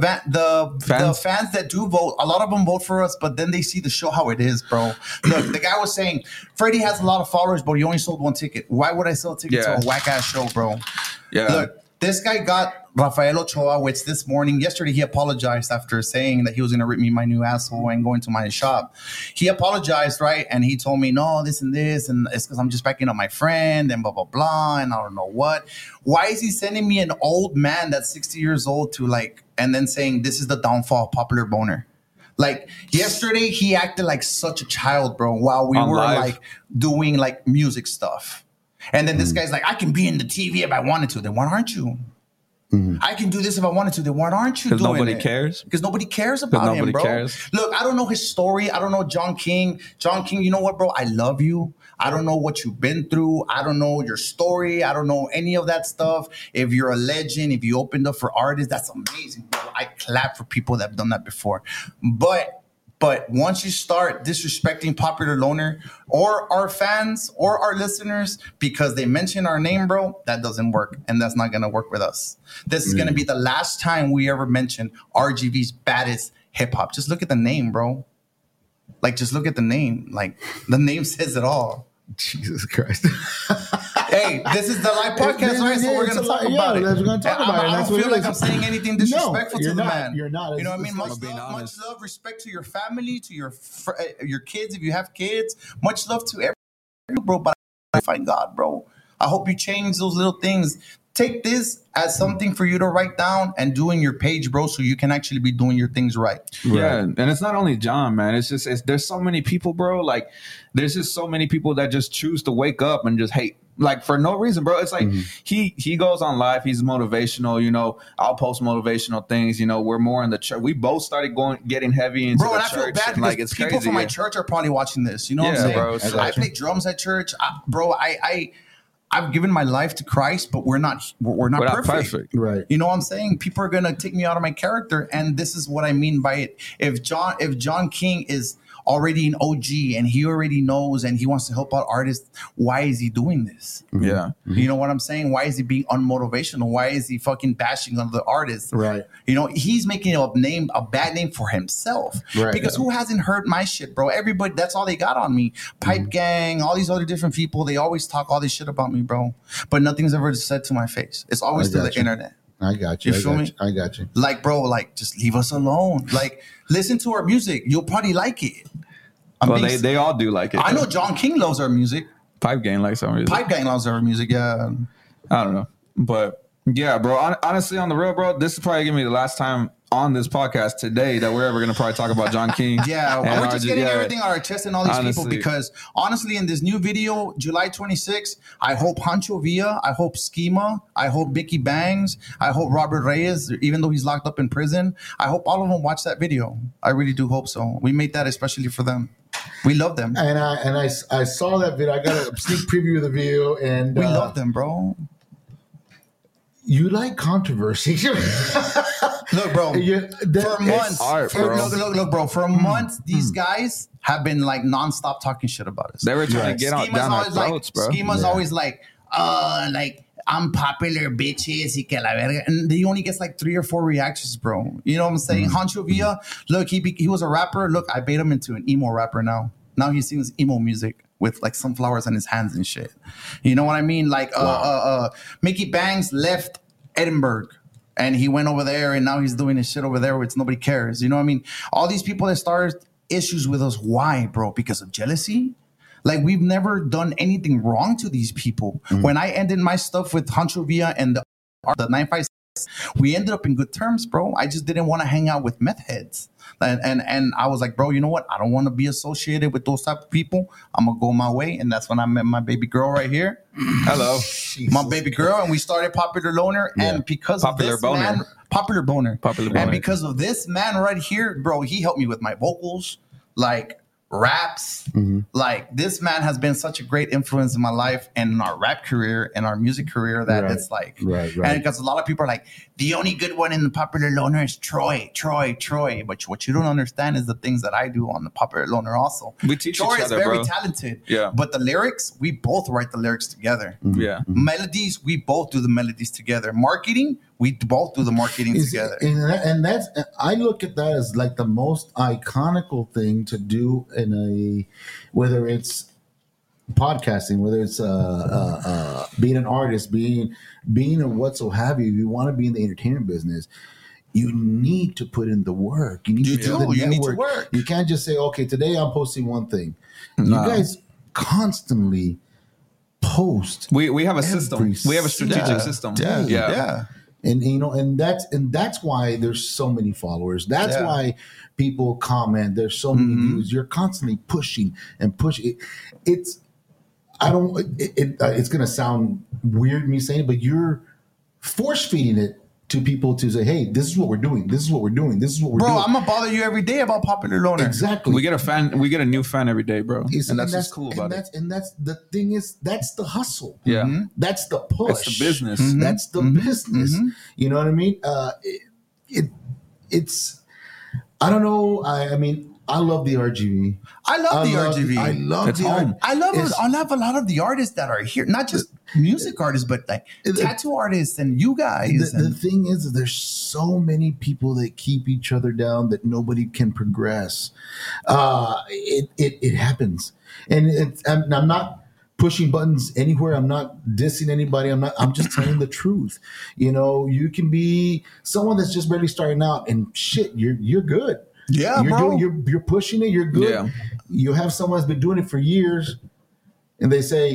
that do vote, a lot of them vote for us, but then they see the show how it is, bro. Look, the guy was saying, Freddie has a lot of followers, but he only sold 1 ticket. Why would I sell a ticket to a whack-ass show, bro? Yeah. Look, this guy got Rafael Ochoa, which yesterday he apologized after saying that he was going to rip me my new asshole and go into my shop. He apologized, right? And he told me, no, this, and it's because I'm just backing up my friend and blah, blah, blah, and I don't know what. Why is he sending me an old man that's 60 years old and then saying this is the downfall of Popular Boner? Like yesterday, he acted like such a child, bro, while we were like doing like music stuff. And then this guy's like, I can be in the TV if I wanted to. Then why aren't you? Mm-hmm. I can do this if I wanted to. Then why aren't you doing it? Because nobody cares. Because nobody cares about him, bro. Look, I don't know his story. I don't know John King. John King, you know what, bro? I love you. I don't know what you've been through. I don't know your story. I don't know any of that stuff. If you're a legend, if you opened up for artists, that's amazing, bro. I clap for people that have done that before. But once you start disrespecting Popular Loner or our fans or our listeners because they mention our name, bro, that doesn't work. And that's not going to work with us. This is going to be the last time we ever mention RGV's baddest hip hop. Just look at the name, bro. Like, just look at the name. Like, the name says it all. Jesus Christ. Hey, this is the live podcast, right? So we're going to talk about it. We're going to talk about it. I don't feel like I'm saying anything disrespectful to the man. You're not. You know what I mean? Much love, respect to your family, to your kids, if you have kids. Much love to everyone, bro. But I find God, bro. I hope you change those little things take this as something for you to write down and do in your page, bro, so you can actually be doing your things right. Yeah, and it's not only John, man. It's there's so many people, bro. Like, there's just so many people that just choose to wake up and just hate, like, for no reason, bro. It's like he goes on live. He's motivational. You know, I'll post motivational things. You know, we're more in the church. We both started getting heavy into bro, the and church. I feel bad because like, it's people crazy, from my church are probably watching this. You know what I'm saying? Bro, I play drums at church, I've given my life to Christ, but we're not perfect. Right. You know what I'm saying? People are gonna take me out of my character, and this is what I mean by it. If John King is already an OG and he already knows and he wants to help out artists, why is he doing this? Yeah. You know what I'm saying? Why is he being unmotivational? Why is he fucking bashing on the artists? Right. You know, he's making a bad name for himself. Right. Because who hasn't heard my shit, bro? Everybody, that's all they got on me. Pipe Gang, all these other different people, they always talk all this shit about me, bro. But nothing's ever said to my face. It's always through the internet. I got you. You feel me? I got you. Like, bro, like, just leave us alone. Like, listen to our music. You'll probably like it. Well, they all do like it. I know John King loves our music. Pipe Gang likes our music. Pipe Gang loves our music, yeah. I don't know. But yeah, bro, honestly, on the real, bro, this is probably going to be the last time on this podcast today that we're ever going to probably talk about John King. Yeah, we're just getting everything on our chest and all these people because honestly, in this new video, July 26th, I hope Hancho Villa, I hope Schema, I hope Mickey Bangs, I hope Robert Reyes, even though he's locked up in prison, I hope all of them watch that video. I really do hope so. We made that especially for them. We love them. And I saw that video. I got a sneak preview of the video, and we love them, bro. You like controversy. Look, bro. For months, art, bro. Look, bro. For months, these guys have been like nonstop talking shit about us. They were trying to get down our throats, bro. Schema's always like I'm popular, bitches, y que la verga. And he only gets like 3 or 4 reactions, bro. You know what I'm saying? Hancho Villa, look, he was a rapper. Look, I made him into an emo rapper now. Now he sings emo music with like sunflowers on his hands and shit. You know what I mean? Like Mickey Bangs left Edinburgh and he went over there and now he's doing his shit over there which nobody cares. You know what I mean? All these people that started issues with us, why, bro? Because of jealousy? Like, we've never done anything wrong to these people. When I ended my stuff with Hancho Villa and the 956, we ended up in good terms, bro. I just didn't want to hang out with meth heads. And I was like, bro, you know what? I don't want to be associated with those type of people. I'm going to go my way. And that's when I met my baby girl right here. Hello. My baby girl. And we started Popular Loner. Yeah. And because Popular of this man, Popular Boner. And because of this man right here, bro, he helped me with my vocals. Like, raps. Like, this man has been such a great influence in my life and in our rap career and our music career that it's like, and because a lot of people are like, the only good one in the Popular Loner is Troy. But what you don't understand is the things that I do on the Popular Loner also. We teach Troy each other, is very bro. talented. Yeah. But the lyrics, we both write the lyrics together. Yeah. Melodies, we both do the melodies together. Marketing, we both do the marketing together. And that's, I look at that as like the most iconical thing to do in whether it's podcasting, whether it's being an artist, being a whatso have you. If you want to be in the entertainment business, you need to put in the work. You need to do the network. Need to work. You can't just say, okay, today I'm posting one thing. You guys constantly post. We have a system. We have a strategic system. Yeah. And you know, and that's why there's so many followers. That's why people comment. There's so many views. You're constantly pushing and pushing. It's gonna sound weird me saying it, but you're force feeding it to people to say, hey, this is what we're doing. This is what we're doing. This is what we're doing. Bro, I'm gonna bother you every day about Popular Loner. Exactly. We get a fan. We get a new fan every day, bro. And that's what's cool about it. And that's the thing is that's the hustle. Yeah. That's the push. It's the business. That's the business. You know what I mean? It's I don't know. I mean, I love the RGV. I love the RGV. I love it's the home. I love a lot of the artists that are here, not just music artists, but like tattoo artists and you guys. The thing is, there's so many people that keep each other down that nobody can progress. It happens, and I'm not pushing buttons anywhere. I'm not dissing anybody. I'm just telling the truth. You know, you can be someone that's just barely starting out, and shit, you're good. Yeah, bro. You're pushing it. You're good. Yeah. You have someone that's been doing it for years, and they say,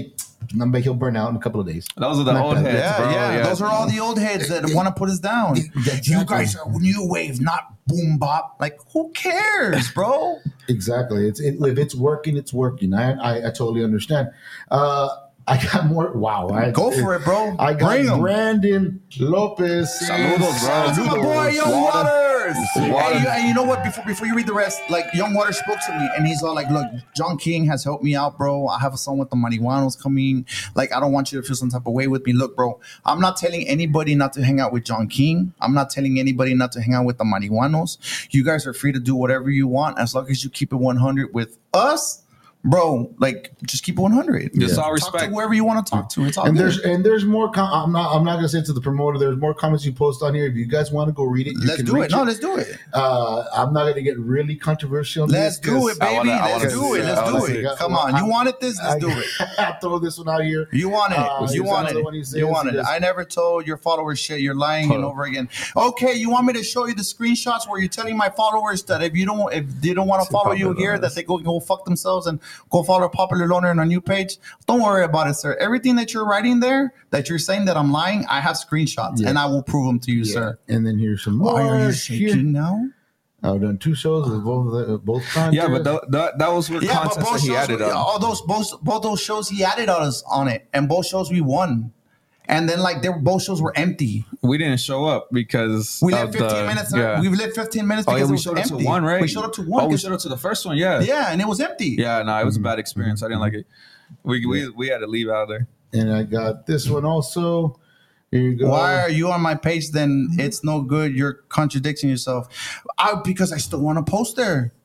he'll burn out in a couple of days. Those are the old heads, bro. Yeah. Those are all the old heads that want to put us down. Exactly. You guys are new wave, not boom bop. Like, who cares, bro? Exactly. If it's working, it's working. I totally understand. I got more. Wow. Go for it, bro. I got Brandon Lopez. Saludos, bro. Shout out to my boy, Young Waters. Waters. And you know what? Before you read the rest, like, Young Waters spoke to me, and he's all like, look, John King has helped me out, bro. I have a song with the Marihuanos coming. Like, I don't want you to feel some type of way with me. Look, bro, I'm not telling anybody not to hang out with John King. I'm not telling anybody not to hang out with the Marihuanos. You guys are free to do whatever you want as long as you keep it 100 with us. Bro, like, just keep it 100. Just all Talk respect. to whoever you want to talk to. It's all And good. there's more. I'm not gonna say it to the promoter. There's more comments you post on here. If you guys want to go read it, Let's do it. No, let's do it. I'm not gonna get really controversial. Let's do it, baby. Let's do it. Let's do it. Come on. You wanted this? Let's do it. I'll throw this one out here. You wanted it. You wanted it. You wanted it. I never told your followers shit. You're lying and over again. Okay, you want me to show you the screenshots where you're telling my followers that if they don't want to follow you here, that they go fuck themselves and go follow Popular Loner on a new page? Don't worry about it, sir. Everything that you're writing there, that you're saying that I'm lying, I have screenshots and I will prove them to you, sir. And then here's some more. Why are you shaking now? I've done 2 shows with both content. Yeah, but that was what content that he added on. Both those shows he added us on it, and both shows we won. And then, like, both shows were empty. We didn't show up because we lived 15 minutes. Yeah. We lived 15 minutes because we it was showed empty. up to one, right? We showed up to one. Oh, we showed up to the first one, yeah. Yeah, and it was empty. Yeah, no, it was a bad experience. I didn't like it. We had to leave out of there. And I got this one also. Here you go. Why are you on my page? Then it's no good. You're contradicting yourself. Because I still want to post there,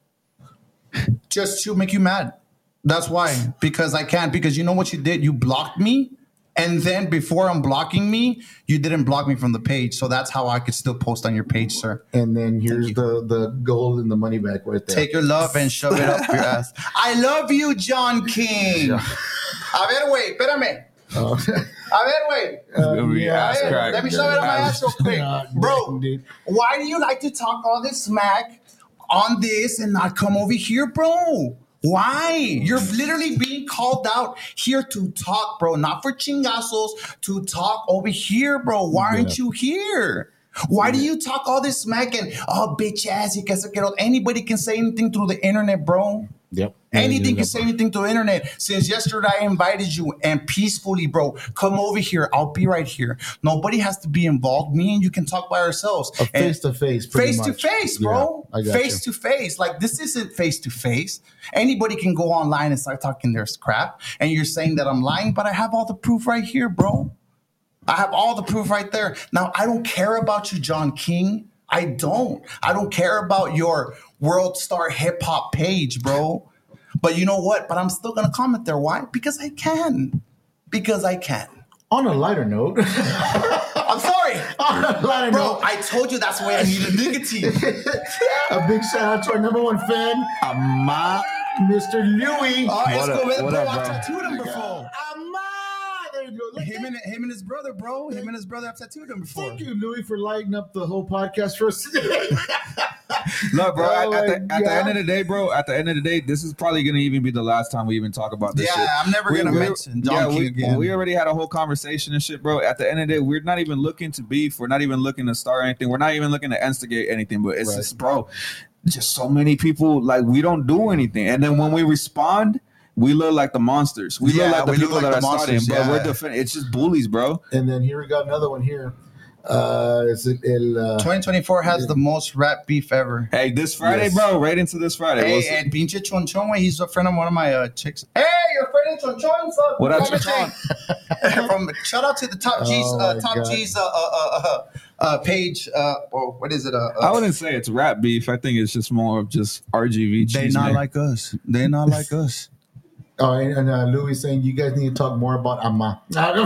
just to make you mad. That's why. Because I can't. Because you know what you did? You blocked me. And then before unblocking me, you didn't block me from the page. So that's how I could still post on your page, sir. And then here's the gold and the money back right there. Take your love and shove it up your ass. I love you, John King. A ver, wait, espérame. A ver, wait. Let me shove it up my ass real quick. Bro, why do you like to talk all this smack on this and not come over here, bro? Why? You're literally being called out here to talk, bro. Not for chingazos, to talk over here, bro. Why aren't you here? Why do you talk all this smack and, oh, bitch ass, you guys get anybody can say anything through the internet, bro? Yep. Anything can say anything to the internet. Since yesterday I invited you and peacefully, bro, come over here. I'll be right here. Nobody has to be involved. Me and you can talk by ourselves. Face to face. Face to face, bro. Face to face. Like, this isn't face to face. Anybody can go online and start talking their crap. And you're saying that I'm lying, but I have all the proof right here, bro. I have all the proof right there. Now, I don't care about you, John King. I don't care about your World Star Hip Hop page, bro. But you know what? But I'm still going to comment there. Why? Because I can. On a lighter note. I'm sorry. On a lighter Bro, note. I told you that's why I needed nicotine. A big shout out to our number one fan, Mr. Louie. What up, I've bro? tattooed him before. There you go. Him and his brother, bro. Him and his brother have tattooed him before. Thank you, Louie, for lighting up the whole podcast for us today. Look, bro, Oh at my the end God. of the day, bro, this is probably going to even be the last time we even talk about this shit. Yeah, I'm never going to mention John King again. We already had a whole conversation and shit, bro. At the end of the day, we're not even looking to beef. We're not even looking to start anything. We're not even looking to instigate anything. But it's just, bro, just so many people, like, we don't do anything. And then when we respond, we look like the monsters. We look like the people that are starting, but we're defending. It's just bullies, bro. And then here we got another one here. 2024 has the most rap beef ever. Hey, this Friday, bro, right into this Friday. Hey, and Pinche Chonchon, he's a friend of one of my chicks. Hey, your friend Chonchon, son. What up, Chonchon? Shout out to the Top G's, page. What is it? I wouldn't say it's rap beef. I think it's just more of just RGV. They not like us. They not like us. Oh, and Louis saying you guys need to talk more about Ama.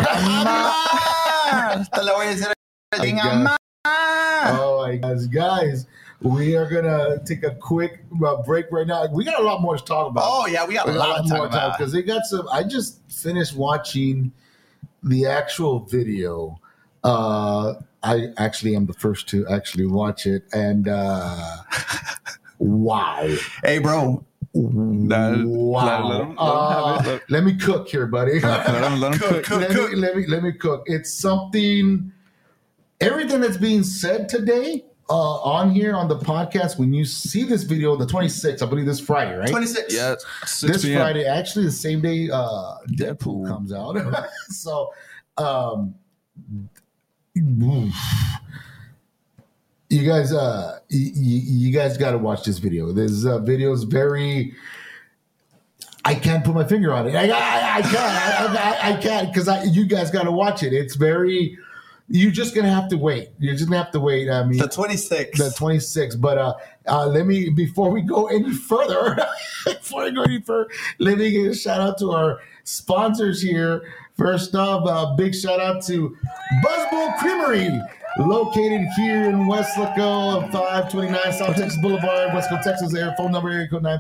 Oh my gosh, guys, we are gonna take a quick break right now. We got a lot more to talk about. Oh yeah, we got a lot more time because they got some. I just finished watching the actual video. I actually am the first to actually watch it, and wow. Hey, bro. Wow. Let me cook here, buddy. Let him cook. Let me cook. It's something. Everything that's being said today on here on the podcast, when you see this video, the 26th, I believe this Friday, right? 26. Yeah. This Friday, actually the same day Deadpool comes out. So, you guys, you guys got to watch this video. This video is very. I can't put my finger on it. I can't because you guys got to watch it. It's very. You're just gonna have to wait. You're just gonna have to wait. I mean, the 26th. The 26th. But let me before we go any further. Let me give a shout out to our sponsors here. First off, big shout out to Buzzbowl Creamery, located here in Weslaco, 529 South Texas Boulevard, Weslaco, Texas. Their phone number area code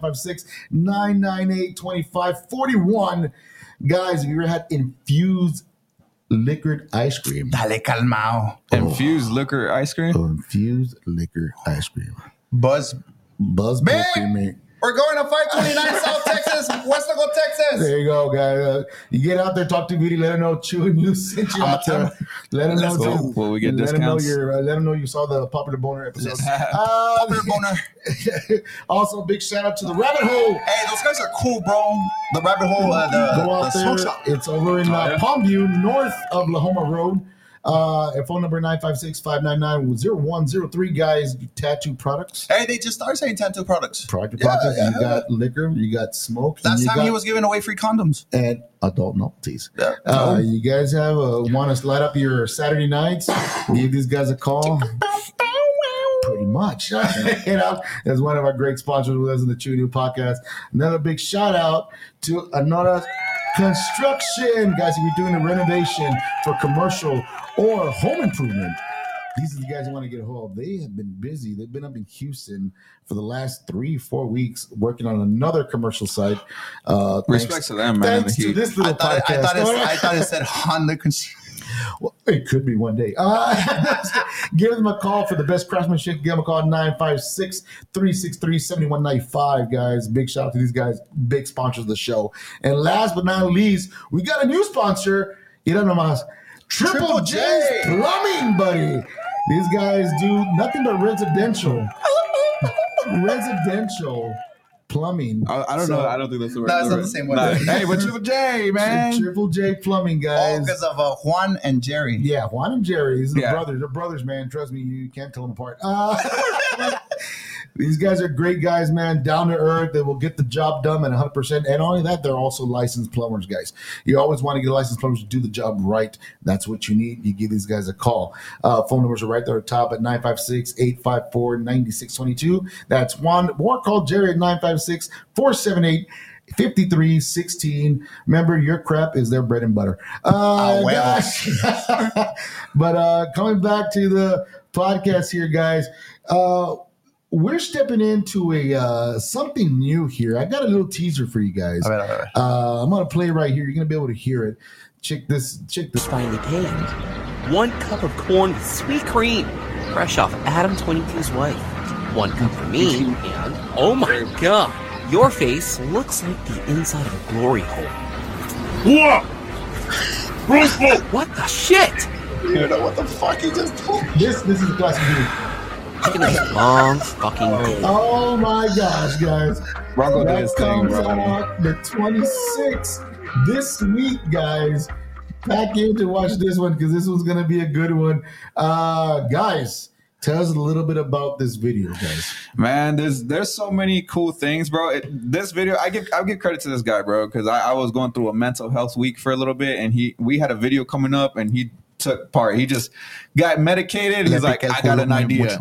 956-998-2541. Guys, if you ever had infused liquored ice cream. Dale calmao. Infused liquor ice cream? Infused liquor ice cream. Buzzbowl Creamery. We're going to 529 South Texas, Weslaco, Texas. There you go, guys. You get out there, talk to Beauty, let her know Chew and you sent you out there. Let her know. Will we get discounts? Let them know you saw the Popular Boner episode. Popular Boner. Also, big shout out to the Rabbit Hole. Hey, those guys are cool, bro. The Rabbit Hole, Go out there. It's over in Palmview, north of Lahoma Road. Phone number 956-599-0103. Guys, tattoo products. Hey, they just started saying tattoo products. You got liquor, you got smoke. Last time he was giving away free condoms. And adult novelties. Yeah. You guys have want to light up your Saturday nights? Give these guys a call. Pretty much. As one of our great sponsors with us in the Chew New podcast. Another big shout out to Anora Construction. Guys, if you're doing a renovation for commercial or home improvement, these are the guys who want to get a hold of. They have been busy. They've been up in Houston for the last 3-4 weeks working on another commercial site. Respect to them, man. Thanks to this little podcast. I thought it said Honda Construction. Well, it could be one day. Give them a call for the best craftsmanship. Give them a call 956-363-7195, guys. Big shout out to these guys, big sponsors of the show. And last but not least, we got a new sponsor. Triple J's Plumbing, buddy. These guys do nothing but residential plumbing. I don't know. I don't think that's the word. That's not the same one. Hey, but Triple J, man. Triple J Plumbing, guys. Oh, because of Juan and Jerry. Yeah, Juan and Jerry. These are brothers. They're brothers, man. Trust me, you can't tell them apart. These guys are great guys, man. Down to earth. They will get the job done at 100%. And only that, they're also licensed plumbers, guys. You always want to get a licensed plumber to do the job right. That's what you need. You give these guys a call. Phone numbers are right there at the top at 956-854-9622. That's one. Or call Jerry at 956-478-5316. Remember, your crap is their bread and butter. Gosh. But coming back to the podcast here, guys, we're stepping into a something new here. I got a little teaser for you guys. All right. I'm going to play right here. You're going to be able to hear it. Check this. Finely paid. 1 cup of corn with sweet cream, fresh off Adam 22's wife. 1 cup for me, and oh my god, your face looks like the inside of a glory hole. What? What the shit? You know what the fuck he just told me? This is the classic video. Look at this long fucking day. Oh my gosh, guys. Rocco did his thing, comes bro. out the 26th this week, guys. Pack in to watch this one because this one's going to be a good one. Guys, tell us a little bit about this video, guys. Man, there's so many cool things, bro. This video, I'll give credit to this guy, bro, because I was going through a mental health week for a little bit, and we had a video coming up, and he took part. He just got medicated. He's like, I got an idea.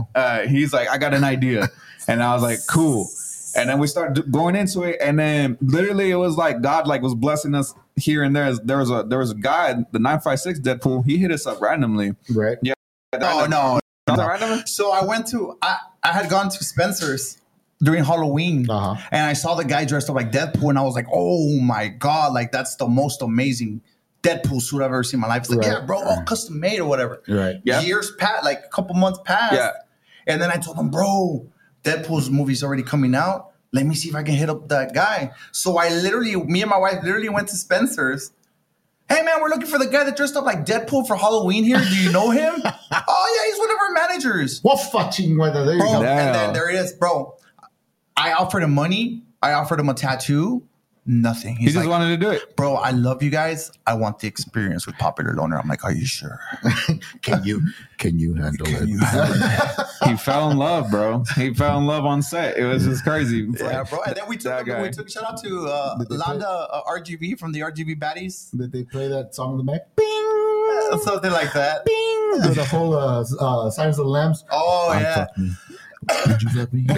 And I was like, cool. And then we started going into it, and then literally it was like God was blessing us here and there. There was a guy, the 956 Deadpool. He hit us up randomly. Right. Yeah. Oh no. Randomly? So I had gone to Spencer's during Halloween, and I saw the guy dressed up like Deadpool, and I was like, oh my god, like that's the most amazing Deadpool suit I've ever seen in my life. It's like, yeah, bro, all custom made or whatever. Right. Yeah. Years passed, like a couple months passed. Yeah. And then I told him, bro, Deadpool's movie's already coming out. let me see if I can hit up that guy. So me and my wife literally went to Spencer's. Hey, man, we're looking for the guy that dressed up like Deadpool for Halloween here. Do you know him? Oh, yeah, he's one of our managers. What fucking weather? There you go. And then there it is, bro. I offered him money. I offered him a tattoo. Nothing. He just wanted to do it. Bro, I love you guys. I want the experience with Popular Loner. I'm like, are you sure? Can you handle it? He fell in love, bro. He fell in love on set. It was just crazy. Yeah, bro. And then we took shout out to Landa RGB from the RGB Baddies. Did they play that song in the back? Bing! Something like that. Bing! The whole Signs of the Lambs. Oh, yeah. Did you fuck me?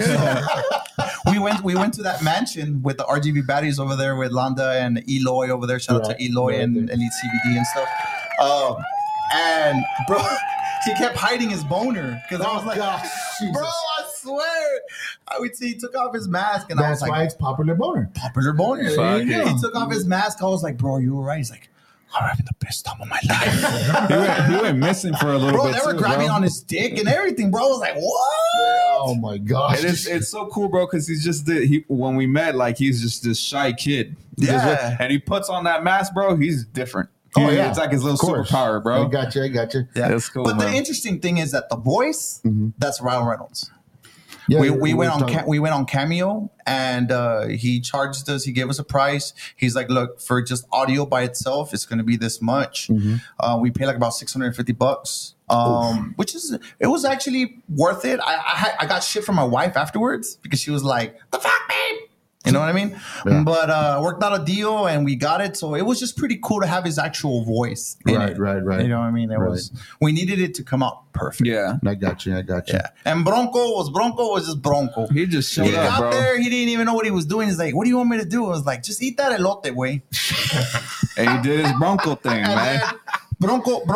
we went to that mansion with the RGB Baddies over there with Landa and Eloy over there. Shout out to Eloy and Elite CBD and stuff. And bro, he kept hiding his boner because I was like, gosh, bro, I swear. I would see he took off his mask and I was like, that's why it's Popular Boner. Popular Boner. Yeah. He took off his mask. I was like, bro, are you all right? He's like, I'm having the best time of my life. he went missing for a little bit. Bro, they were grabbing on his dick and everything, bro. I was like, what? Oh my gosh. It's so cool, bro, because he's just when we met, like, he's just this shy kid. Yeah. And he puts on that mask, bro, he's different. Oh, yeah. It's like his little superpower, bro. I got you. Yeah. That's cool, But man. the interesting thing is that the voice, that's Ryan Reynolds. Yeah, we went on Cameo and he charged us. He gave us a price. He's like, look, for just audio by itself, it's going to be this much. We pay like about $650, which it was actually worth it. I got shit from my wife afterwards because she was like, the fuck, babe? You know what I mean? Yeah. But worked out a deal and we got it. So it was just pretty cool to have his actual voice. Right. You know what I mean? We needed it to come out perfect. Yeah. I got you. Yeah. And Bronco was just Bronco. He just showed He up, got bro. there, he didn't even know what he was doing. He's like, what do you want me to do? I was like, just eat that elote, way. And he did his Bronco thing, man. Bronco's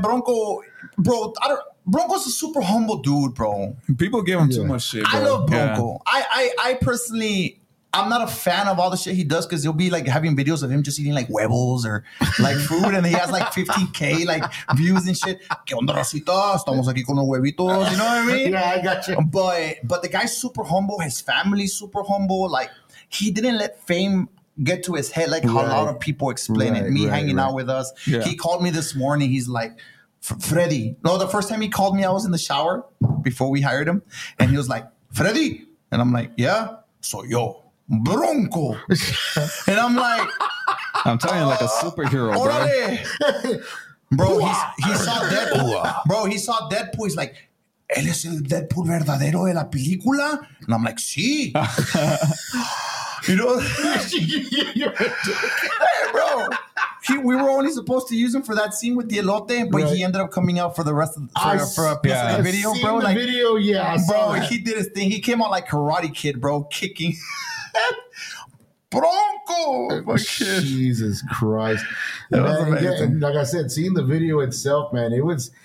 a super humble dude, bro. People give him too much shit, bro. I love Bronco. I personally, I'm not a fan of all the shit he does because he'll be like having videos of him just eating like huevos or like food, and he has like 15K like views and shit. ¿Qué onda, racita? Estamos aquí con los huevitos. You know what I mean? Yeah, I got you. But the guy's super humble. His family's super humble. Like, he didn't let fame get to his head like how a lot of people explain it. Me hanging out with us. Yeah. He called me this morning. He's like, Freddy. No, the first time he called me, I was in the shower before we hired him. And he was like, Freddy. And I'm like, yeah. So, yo, Bronco. And I'm like, I'm telling you, like a superhero, bro. Orale. Bro, he saw Deadpool. Bro, he saw Deadpool. He's like, ¿él es el Deadpool verdadero de la película? And I'm like, sí. You know? Hey, bro. We were only supposed to use him for that scene with the elote, but he ended up coming out for the rest of for a piece of the video, bro. The like, video, yeah. Bro, he did his thing. He came out like Karate Kid, bro, kicking. Bronco. Jesus Christ. That was Man, amazing. and like I said, seeing the video itself, man,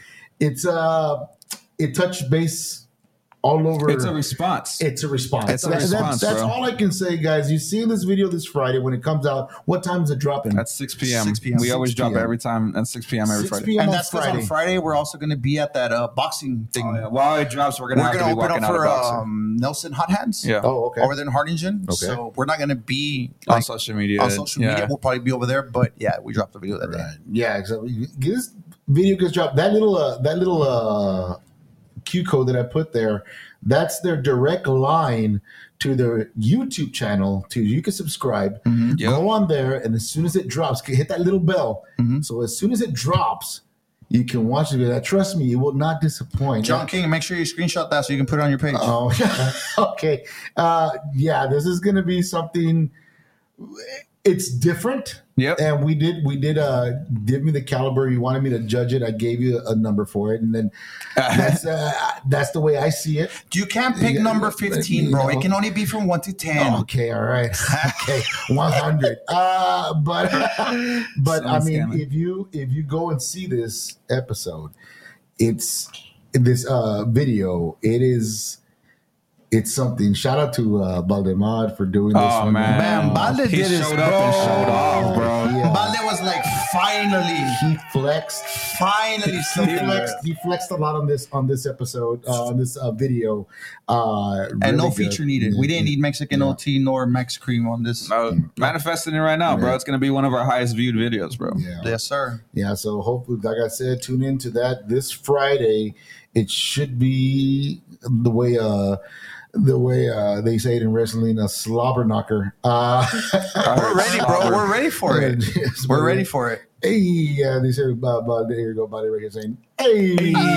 it touched base all over. It's a response. It's a response. It's a response, That's bro. all I can say, guys. You see this video this Friday when it comes out. What time is it dropping? At 6 p.m. 6 p.m. We always 6 drop it p.m. every time at 6 p.m. every 6 Friday. p.m. And on that's because on Friday. Friday we're also going to be at that boxing thing. Oh, yeah. While it drops, we're We're gonna have going to to be open walking up out of for boxing. Nelson Hot Hands. Yeah. Oh, okay. Over there in Harlingen. Okay. So we're not going to be On social media. On social media, we'll probably be over there. But yeah, we dropped the video that day. Right. Yeah, exactly. This video gets dropped. That little Q code that I put there, that's their direct line to their YouTube channel. You can subscribe. Yep. Go on there, and as soon as it drops, hit that little bell. So as soon as it drops, you can watch the video. Trust me, you will not disappoint. John King, make sure you screenshot that so you can put it on your page. Oh, okay. Yeah, this is going to be something. It's different. Yep. And we did give me the caliber. You wanted me to judge it. I gave you a number for it, and then that's the way I see it. You can't pick number 15, bro. It can only be from 1 to 10. Okay, all right. Okay, 100. But I mean, scamming. if you go and see this episode, it's this video. It's something. Shout out to Baldemar for doing this. Oh, one. man. Balde He did his showed up and showed off, bro. Yeah. Balde was like, finally, He flexed. He flexed a lot on this episode, on this video. and Really no good. feature needed. We didn't need Mexican OT nor Max Cream on this. Manifesting it right now, bro. It's gonna be one of our highest viewed videos, bro. Yeah. Yes, sir. Yeah, so hopefully, like I said, tune into that this Friday. It should be the way they say it in wrestling, a slobber knocker. We're ready, bro. We're ready for it. We're ready for it. Hey, yeah, they said there you go, Buddy right here saying, hey,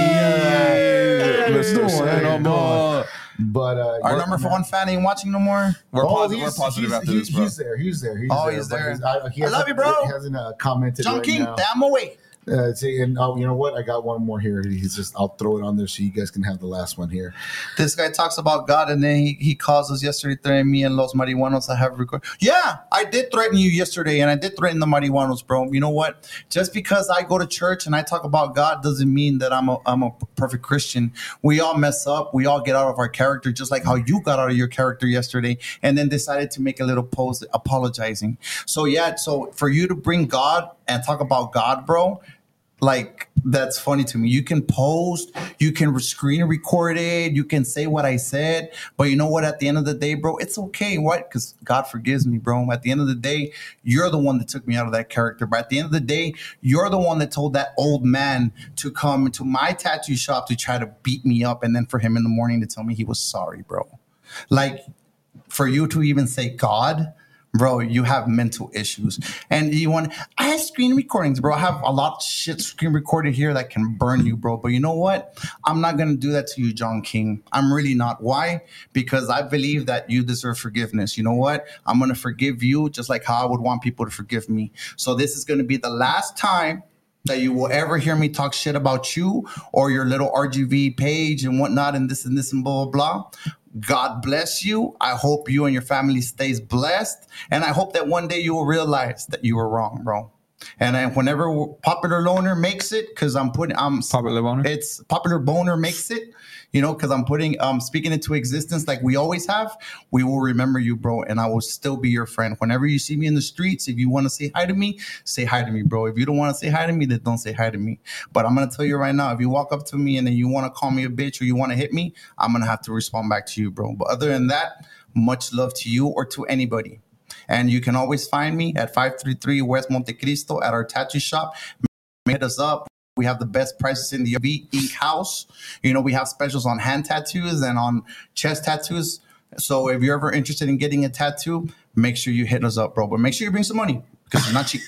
Mr. Say No More. But Our number one fan ain't watching no more. We're positive after this, bro. He's there. He's there. He's but there. He I love you, bro. He hasn't commented John right King, now. damn away. And you know what? I got one more here. I'll throw it on there so you guys can have the last one here. This guy talks about God, and then he calls us yesterday, threatening me and Los Marihuanos. I have recorded. Yeah, I did threaten you yesterday, and I did threaten the Marihuanos, bro. You know what? Just because I go to church and I talk about God doesn't mean that I'm a perfect Christian. We all mess up. We all get out of our character, just like how you got out of your character yesterday, and then decided to make a little post apologizing. So yeah, so for you to bring God and talk about God, bro, like, that's funny to me. You can post, you can screen record it, you can say what I said, but you know what? At the end of the day, bro, it's okay. What? Because God forgives me, bro. At the end of the day, you're the one that took me out of that character. But at the end of the day, you're the one that told that old man to come to my tattoo shop to try to beat me up, and then for him in the morning to tell me he was sorry, bro. Like, for you to even say God, bro, you have mental issues. And I have screen recordings, bro. I have a lot of shit screen recorded here that can burn you, bro. But you know what? I'm not going to do that to you, John King. I'm really not. Why? Because I believe that you deserve forgiveness. You know what? I'm going to forgive you just like how I would want people to forgive me. So this is going to be the last time that you will ever hear me talk shit about you or your little RGV page and whatnot and this and blah, blah, blah. God bless you. I hope you and your family stays blessed. And I hope that one day you will realize that you were wrong, bro. And whenever Popular Loner makes it, because Popular Boner? It's Popular Boner makes it, because I'm speaking into existence like we always have. We will remember you, bro, and I will still be your friend. Whenever you see me in the streets, if you want to say hi to me, bro. If you don't want to say hi to me, then don't say hi to me. But I'm going to tell you right now, if you walk up to me and then you want to call me a bitch or you want to hit me, I'm going to have to respond back to you, bro. But other than that, much love to you or to anybody. And you can always find me at 533 West Montecristo at our tattoo shop. Hit us up. We have the best prices in the V Ink house. We have specials on hand tattoos and on chest tattoos. So if you're ever interested in getting a tattoo, make sure you hit us up, bro. But make sure you bring some money because it's not cheap.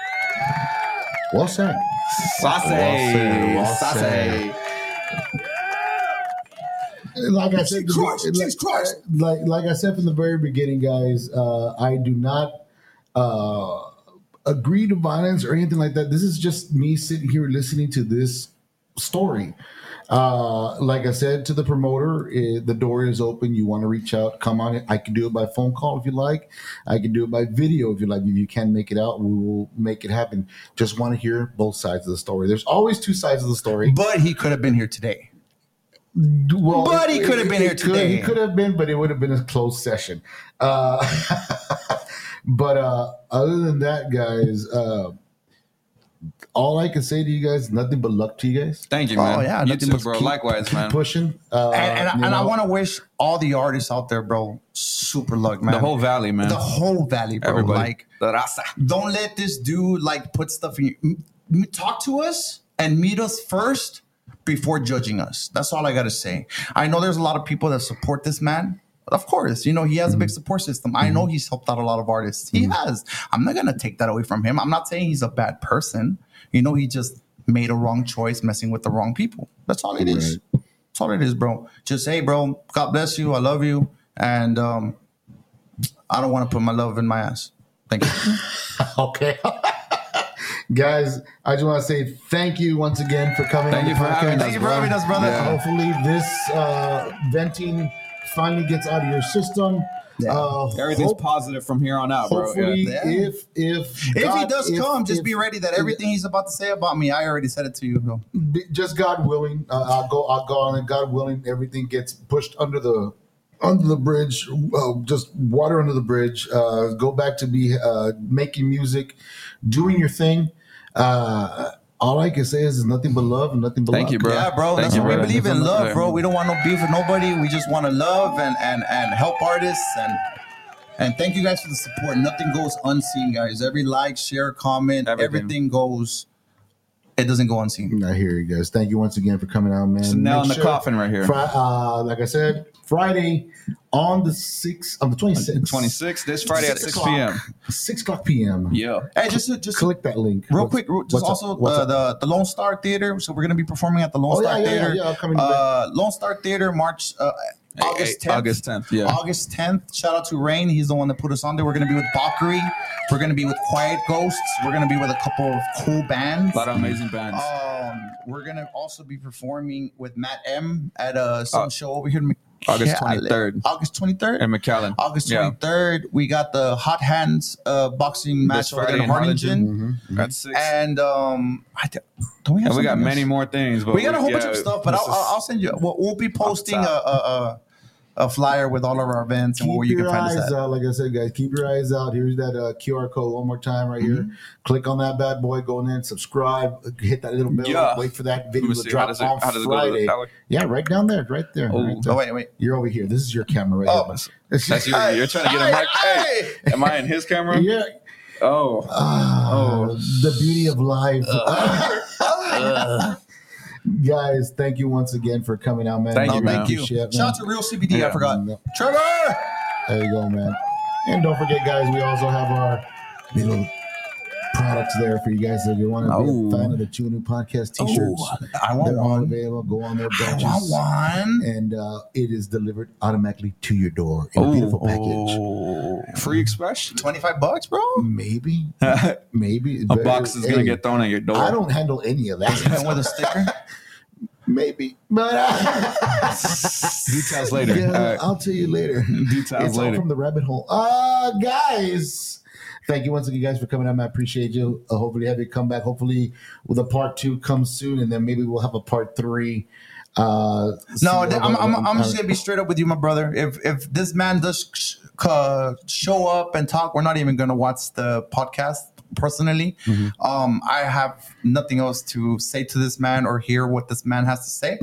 Well said. Saucy. Like I said, like I said from the very beginning, guys, I do not agree to violence or anything like that. This is just me sitting here listening to this story. Like I said to the promoter, the door is open. You want to reach out, come on. I can do it by phone call if you like. I can do it by video if you like. If you can't make it out, we will make it happen. Just want to hear both sides of the story. There's always two sides of the story. But he could have been here today. Well, but he could have been here today. He could have been, but it would have been a closed session. But other than that, guys, all I can say to you guys, nothing but luck to you guys. Thank you, man. Oh, yeah, you too, bro. Likewise, man. Pushing. And I want to wish all the artists out there, bro, super luck, man. The whole valley, man. The whole valley, bro. Everybody. Like, the raza. Don't let this dude put stuff in you. Talk to us and meet us first before judging us. That's all I got to say. I know there's a lot of people that support this man. Of course, he has a big support system. I know he's helped out a lot of artists. He has. I'm not going to take that away from him. I'm not saying he's a bad person. He just made a wrong choice messing with the wrong people. That's all it is. Right. That's all it is, bro. Just, hey, bro, God bless you. I love you. And I don't want to put my love in my ass. Thank you. Okay. Guys, I just want to say thank you once again for coming. Thank you for having us, brother. Yeah. Hopefully this venting finally gets out of your system. Yeah. Everything's positive from here on out, bro. Hopefully, if he does come, just be ready that everything he's about to say about me, I already said it to you, bro. Just God willing, I'll go on, and God willing, everything gets pushed under the under the bridge, just water under the bridge. Go back to be making music, doing your thing. All I can say is nothing but love and nothing but Thank luck. you, bro. Yeah, bro. Thank That's you, what we brother. believe in, love, Yeah. bro. We don't want no beef with nobody. We just want to love and help artists and thank you guys for the support. Nothing goes unseen, guys. Every like, share, comment, everything goes. It doesn't go unseen. I hear you guys. Thank you once again for coming out, man. It's a nail in Make the coffin right here. Like I said, Friday on the 26th. 26th, this Friday at 6 p.m. 6 o'clock p.m. Yeah. Hey, just Click that link. real quick. Just what's also up? What's up? the Lone Star Theater. So we're gonna be performing at the Lone Star Theater. Yeah, coming back. Lone Star Theater, August 10th. August 10th, yeah. August 10th. Shout out to Rain. He's the one that put us on there. We're going to be with Bakri. We're going to be with Quiet Ghosts. We're going to be with a couple of cool bands. A lot of amazing bands. We're going to also be performing with Matt M at some show over here in August 23rd. August 23rd? And McAllen. August Yeah. 23rd. We got the Hot Hands boxing match This over there Friday in in Harlingen. At 6. And don't we have And we got something many else? more things. But We got a whole bunch of stuff, but I'll send you. We'll be posting a flyer with all of our events and where you can find us at. Out. Like I said, guys, keep your eyes out. Here's that QR code one more time right here. Click on that bad boy. Go in there and subscribe. Hit that little bell. Yeah. Wait for that video Let me to see. drop How does it go? Friday. That way? Yeah, right down there. Right there. Oh. Right there. Oh, wait. You're over here. This is your camera right Oh. here. That's you're trying to get a mic. Hey, am I in his camera? Yeah. Oh. The beauty of life. Guys, thank you once again for coming out, man. Thank you, man. Thank you. Shit, man. Shout out to Real CBD. Yeah. I forgot. Yeah. Trevor! There you go, man. And don't forget, guys, we also have our little products there for you guys if you want to be a fan of the Chewing Podcast t-shirts. I want They're all one. available. Go on their I badges. want one. And it is delivered automatically to your door in a beautiful package. Free express? $25, bro? Maybe. Maybe. A box is going to get thrown at your door. I don't handle any of that. And with a sticker? Maybe. But Details later. yeah, All right. I'll tell you later. Details It's all later. from the rabbit hole. Guys, thank you once again, guys, for coming on. I appreciate you. Hopefully, have you come back. Hopefully, with a part 2 comes soon, and then maybe we'll have a part 3. No, I'm just gonna be straight up with you, my brother. If this man does show up and talk, we're not even gonna watch the podcast personally. I have nothing else to say to this man or hear what this man has to say.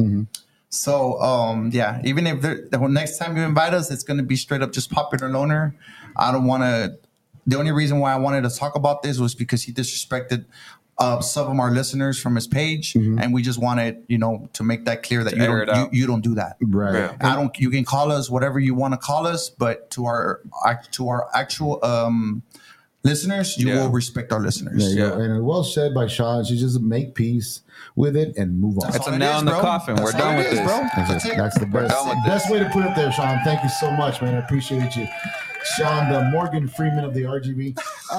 So yeah, even if the next time you invite us, it's gonna be straight up just Popular Loner. I don't want to. The only reason why I wanted to talk about this was because he disrespected some of our listeners from his page, and we just wanted, to make that clear that you don't do that. Right. Yeah. I don't. You can call us whatever you want to call us, but to our actual listeners, you will respect our listeners. There you go. Yeah. And well said by Sean. She just make peace with it and move on. It's all a it nail is, in the bro. coffin. That's We're all done it with is, this. bro. That's the done with best way to put it there, Sean. Thank you so much, man. I appreciate you. Sean, the Morgan Freeman of the RGB.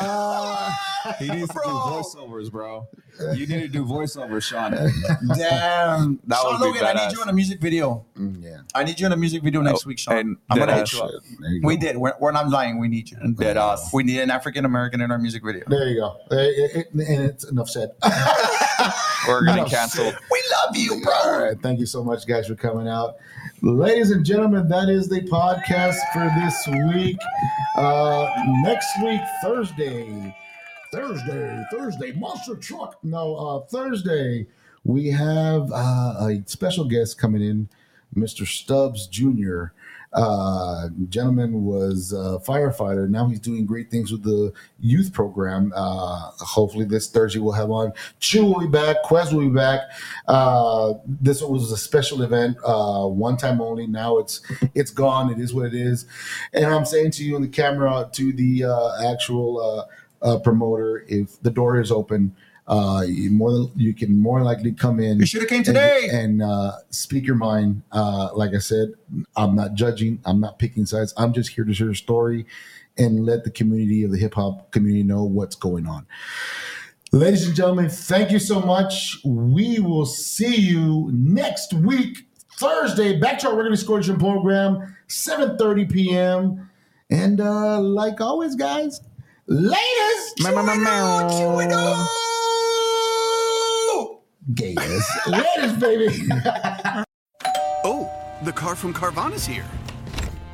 He needs to do voiceovers, bro. You need to do voiceovers, Sean. Damn. That Sean would be Logan, I badass. need you in a music video. Yeah. I need you in a music video next week, Sean. and I'm gonna dead hit you up. There you go. We did. We're not lying. We need you. Dead ass. We need an African American in our music video. There you go. And it's enough said. We're getting No, canceled. We love you, bro. All right. Thank you so much, guys, for coming out. Ladies and gentlemen, that is the podcast for this week. Next week, Thursday, Monster Truck. No, Thursday, we have a special guest coming in, Mr. Stubbs Jr. Gentleman was a firefighter. Now he's doing great things with the youth program. Hopefully this Thursday we'll have on. Chew will be back. Quez will be back. This one was a special event, one time only. Now it's gone. It is what it is. And I'm saying to you on the camera, to the actual promoter, if the door is open, you can more likely come in. You should have came today. and speak your mind. Like I said, I'm not judging. I'm not picking sides. I'm just here to share a story and let the community of the hip hop community know what's going on. Ladies and gentlemen, thank you so much. We will see you next week, Thursday. Back to our regular Scorching program, 7:30 p.m. And like always, guys, latest. Gators. Latest, baby. Oh, the car from Carvana's here.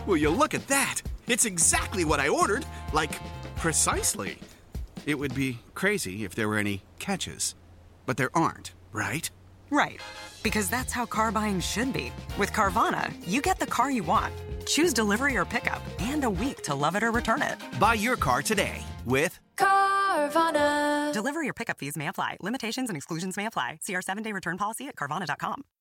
Will you look at that? It's exactly what I ordered. Like, precisely. It would be crazy if there were any catches. But there aren't, right? Right. Because that's how car buying should be. With Carvana, you get the car you want. Choose delivery or pickup and a week to love it or return it. Buy your car today with Carvana. Delivery or pickup fees may apply. Limitations and exclusions may apply. See our 7-day return policy at Carvana.com.